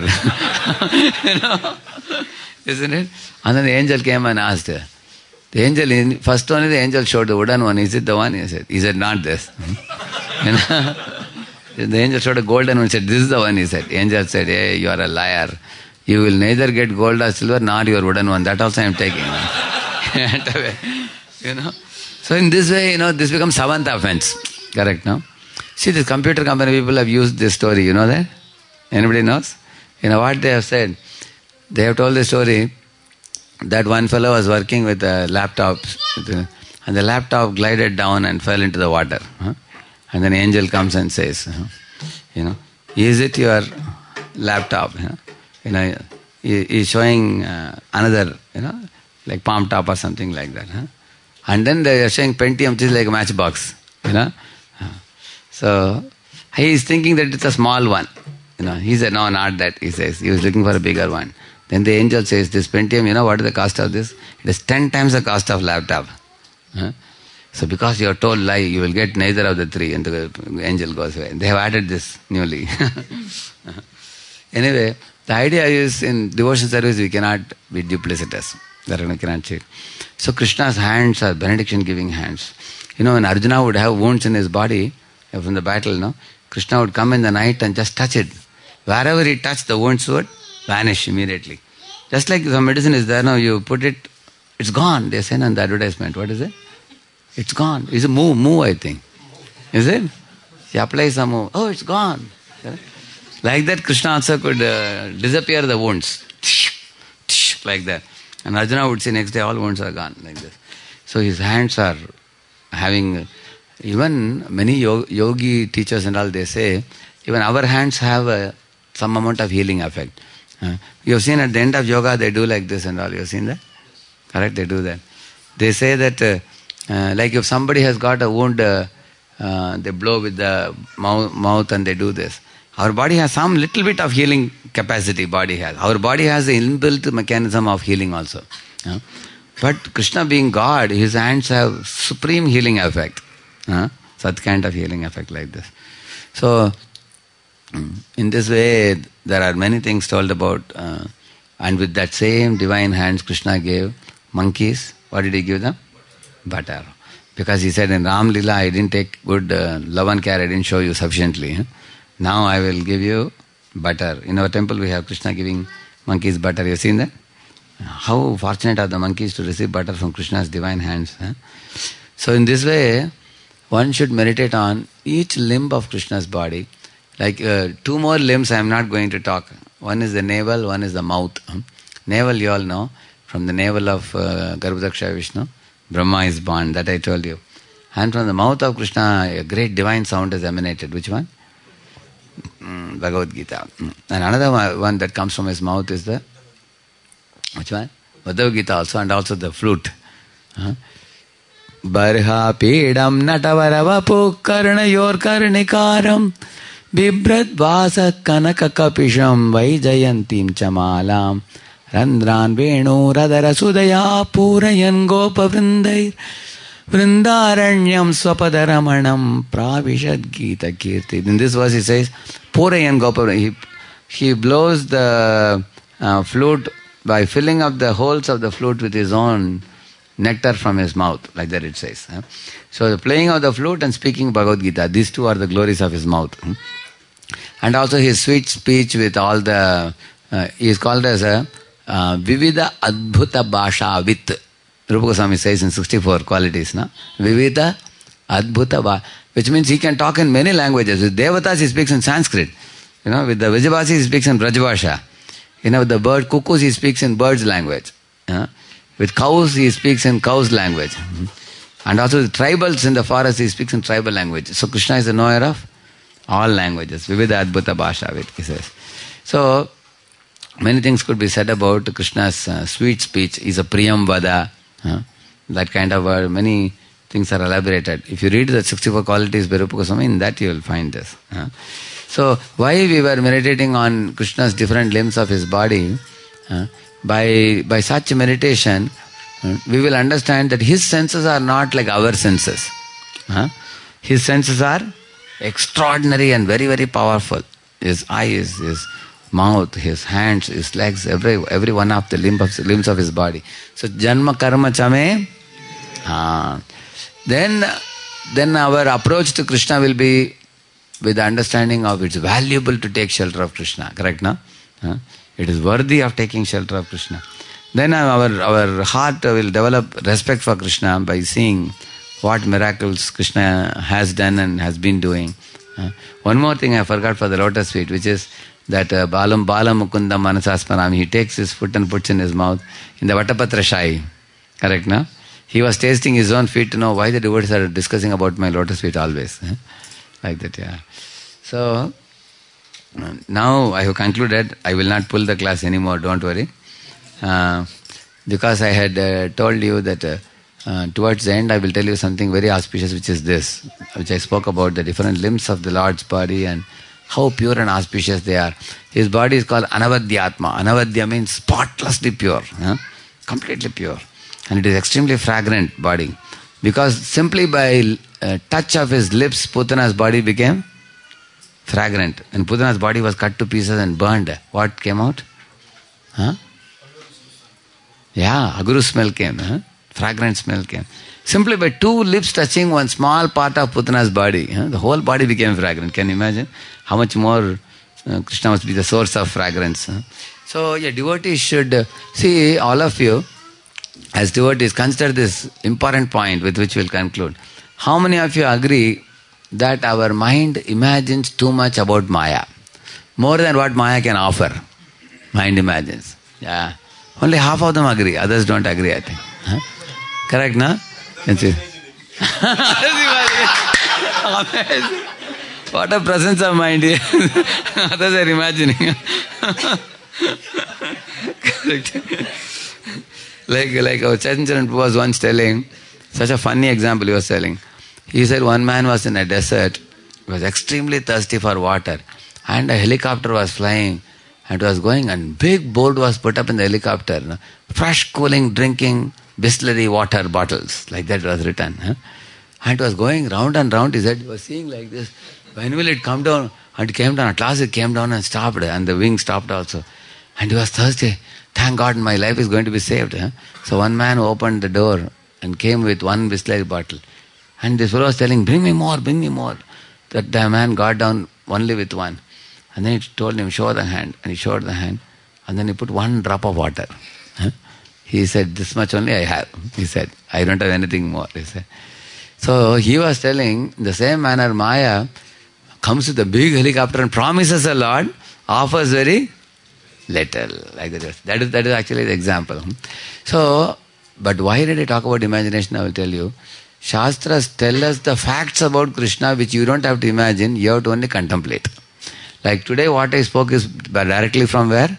You know? Isn't it? And then the angel came and asked her. The angel, first only the angel showed the wooden one. Is it the one? He said, he said, not this. You know? The angel showed a golden one. He said, this is the one. He said. The angel said, hey, you are a liar. You will neither get gold or silver nor your wooden one. That also I am taking. You know? So in this way, you know, this becomes seventh offense. Correct, no? See, this computer company people have used this story. You know that? Anybody knows? You know what they have said? They have told the story that one fellow was working with a laptop and the laptop glided down and fell into the water. Huh? And then an angel comes and says, huh, you know, is it your laptop? Huh? You know, he is showing uh, another, you know, like palm top or something like that. Huh? And then they are showing Pentium, which is like a matchbox. You know, so he is thinking that it's a small one. You know, he said, no, not that. He says he was looking for a bigger one. Then the angel says, this Pentium, you know what is the cost of this? It is ten times the cost of laptop. Huh? So because you are told lie, you will get neither of the three. And the angel goes away. They have added this newly. Anyway, the idea is in devotion service we cannot be duplicitous. That we cannot cheat. So Krishna's hands are benediction giving hands. You know, when Arjuna would have wounds in his body from the battle, no, Krishna would come in the night and just touch it. Wherever he touched, the wounds would vanish immediately. Just like some medicine is there now, you put it, it's gone. They say on the advertisement. What is it? It's gone. It's a move, move I think. Is it? You apply some move. Oh, it's gone. Like that, Krishna also could uh, disappear the wounds. Like that. And Arjuna would say next day all wounds are gone. Like this. So his hands are having, even many yogi teachers and all, they say, even our hands have a, some amount of healing effect. Uh, you have seen at the end of yoga, they do like this and all. You have seen that? Correct? They do that. They say that, uh, uh, like if somebody has got a wound, uh, uh, they blow with the mouth, mouth and they do this. Our body has some little bit of healing capacity, body has. Our body has an inbuilt mechanism of healing also. Uh, but Krishna being God, his hands have supreme healing effect. Uh, such kind of healing effect like this. So, In this way, there are many things told about, uh, and with that same divine hands, Krishna gave monkeys. What did he give them? Butter. Because he said in Ram Lila, I didn't take good uh, love and care, I didn't show you sufficiently. Huh? Now I will give you butter. In our temple we have Krishna giving monkeys butter. You have seen that? How fortunate are the monkeys to receive butter from Krishna's divine hands. Huh? So in this way, one should meditate on each limb of Krishna's body. Like uh, two more limbs I am not going to talk. One is the navel, one is the mouth. Huh? Navel you all know. From the navel of uh, Garbhodaksha Vishnu, Brahma is born, that I told you. And from the mouth of Krishna, a great divine sound is emanated. Which one? Mm, Bhagavad Gita. Mm. And another one that comes from his mouth is the, which one? Bhagavad Gita also, and also the flute. Huh? Barha pedam natavaravapu karnayor karnikaram bibrat vasa kanaka kapisham vaijayantim chamalam Randran Venu Radara Sudaya Purayan Gopa Vrindair Vrindaranyam Swapadaramanam Pravishad Gita Kirti. In this verse he says, Purayan Gopa, he, he blows the uh, flute by filling up the holes of the flute with his own nectar from his mouth, like that it says. Huh? So the playing of the flute and speaking Bhagavad Gita, these two are the glories of his mouth. Hmm? And also his sweet speech with all the, uh, he is called as a Uh, Vivida Adbhuta Bhasha with Rupa Goswami says in sixty-four qualities, na? Vivida Adbhuta Bhasha, which means he can talk in many languages. With Devatas he speaks in Sanskrit. You know, with the Vijavasis he speaks in Brajbhasha. You know, with the bird cuckoos he speaks in bird's language. Uh, with cows he speaks in cow's language. And also with tribals in the forest he speaks in tribal language. So Krishna is the knower of all languages. Vivida Adbhuta Bhasha with, he says. So many things could be said about Krishna's uh, sweet speech. Is a Priyam Vada. Huh? That kind of word. Many things are elaborated. If you read the sixty-four qualities by Rupa Goswami, in that you will find this. Huh? So, why we were meditating on Krishna's different limbs of his body? Huh? By, by such meditation, huh, we will understand that his senses are not like our senses. Huh? His senses are extraordinary and very, very powerful. His eyes, his mouth, his hands, his legs, every every one of the limbs of, limbs of his body. So janma karma chame. Uh, then, then our approach to Krishna will be with the understanding of it's valuable to take shelter of Krishna. Correct, no? Uh, it is worthy of taking shelter of Krishna. Then our our heart will develop respect for Krishna by seeing what miracles Krishna has done and has been doing. Uh, one more thing I forgot for the lotus feet, which is that uh, Balam Balam Mukunda Manasasparam, he takes his foot and puts in his mouth in the Vatapatra Shai. Correct, no? He was tasting his own feet to know why the devotees are discussing about my lotus feet always. Eh? Like that, yeah. So, now I have concluded. I will not pull the class anymore, don't worry. Uh, because I had uh, told you that uh, uh, towards the end I will tell you something very auspicious, which is this, which I spoke about the different limbs of the Lord's body and how pure and auspicious they are. His body is called Anavadhyatma. Anavadhya means spotlessly pure, huh? Completely pure. And it is extremely fragrant body. Because simply by uh, touch of his lips, Putana's body became fragrant. And Putana's body was cut to pieces and burned. What came out? Huh? Yeah, aguru smell came. Huh? Fragrant smell came. Simply by two lips touching one small part of Putana's body, huh? The whole body became fragrant. Can you imagine? How much more uh, Krishna must be the source of fragrance. Huh? So, yeah, devotees should uh, see, all of you, as devotees, consider this important point with which we will conclude. How many of you agree that our mind imagines too much about Maya? More than what Maya can offer. Mind imagines. Yeah. Only half of them agree. Others don't agree, I think. Huh? Correct, no? What a presence of mind here. Others are imagining. Correct. Like, like our Chaitanya was once telling, such a funny example he was telling. He said one man was in a desert, was extremely thirsty for water, and a helicopter was flying and was going, and big board was put up in the helicopter. You know, fresh, cooling, drinking, Bisleri water bottles, like that was written. Huh? And it was going round and round his head. He was seeing like this. When will it come down? And it came down. At last it came down and stopped. And the wing stopped also. And he was thirsty. Thank God my life is going to be saved. Huh? So one man opened the door and came with one Bisleri bottle. And this fellow was telling, bring me more, bring me more. That the man got down only with one. And then he told him, show the hand. And he showed the hand. And then he put one drop of water. Huh? He said, this much only I have. He said, I don't have anything more. He said. So he was telling, in the same manner, Maya comes with a big helicopter and promises a lot, offers very little. Like that. That is, that is actually the example. So, but why did I talk about imagination? I will tell you. Shastras tell us the facts about Krishna which you don't have to imagine, you have to only contemplate. Like today what I spoke is directly from where?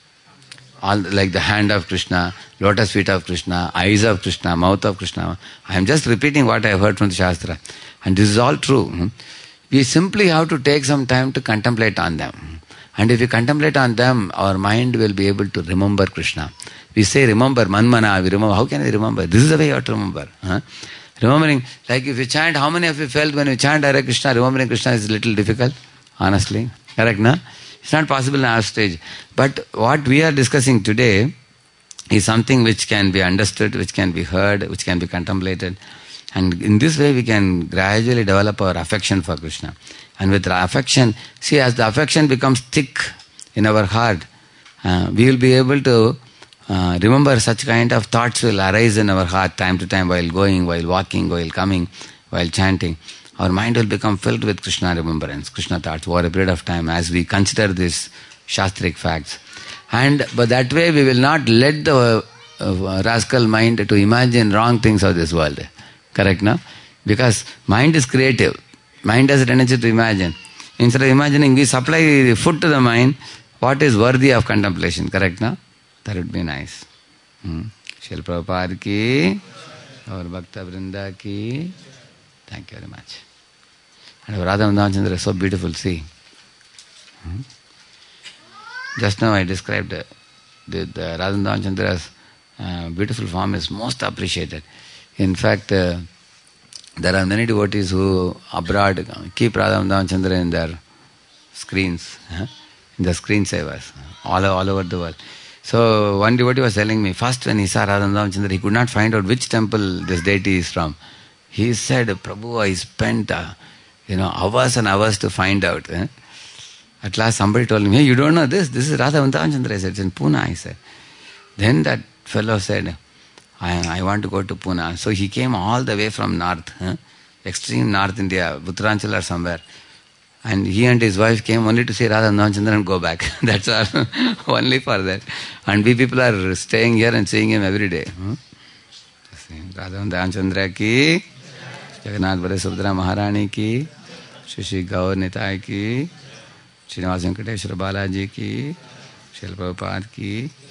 All like the hand of Krishna, lotus feet of Krishna, eyes of Krishna, mouth of Krishna. I am just repeating what I have heard from the Shastra. And this is all true. We simply have to take some time to contemplate on them. And if we contemplate on them, our mind will be able to remember Krishna. We say remember, manmana, we remember. How can I remember? This is the way you have to remember. Huh? Remembering, like if you chant, how many of you felt when you chant Hare Krishna, remembering Krishna is a little difficult? Honestly. Correct, no? It's not possible in our stage. But what we are discussing today is something which can be understood, which can be heard, which can be contemplated. And in this way we can gradually develop our affection for Krishna. And with our affection, see, as the affection becomes thick in our heart, uh, we will be able to uh, remember such kind of thoughts will arise in our heart time to time while going, while walking, while coming, while chanting. Our mind will become filled with Krishna remembrance, Krishna thoughts over a period of time as we consider these Shastric facts. And but that way we will not let the uh, rascal mind to imagine wrong things of this world. Correct, no? Because mind is creative. Mind has a tendency to imagine. Instead of imagining, we supply food to the mind, what is worthy of contemplation. Correct, no? That would be nice. Hmm. Srila Prabhupada ki, our Bhakta Vrinda ki. Thank you very much. And Radha Madhavachandra is so beautiful, see. Hmm? Just now I described the, the, the Radha Madhavachandra's uh, beautiful form is most appreciated. In fact, uh, there are many devotees who abroad keep Radha Madhavachandra in their screens, huh? in the screensavers, all, all over the world. So one devotee was telling me, first when he saw Radha Madhavachandra, he could not find out which temple this deity is from. He said, Prabhu, I spent uh, you know, hours and hours to find out. Eh? At last somebody told him, hey, you don't know this? This is Radha Madhavachandra. I said, it's in Pune, I said. Then that fellow said, I, I want to go to Pune. So he came all the way from north, eh? extreme North India, Uttaranchala or somewhere. And he and his wife came only to see Radha Madhavachandra and go back. That's all, only for that. And we people are staying here and seeing him every day. Hmm? Radha Madhavachandra ki, Jagannath Bade Subhadra Maharani ki, Shri Shri Gaur Nitai ki, Srinivas Venkateshwara Balaji ki, Srila Prabhupada ki.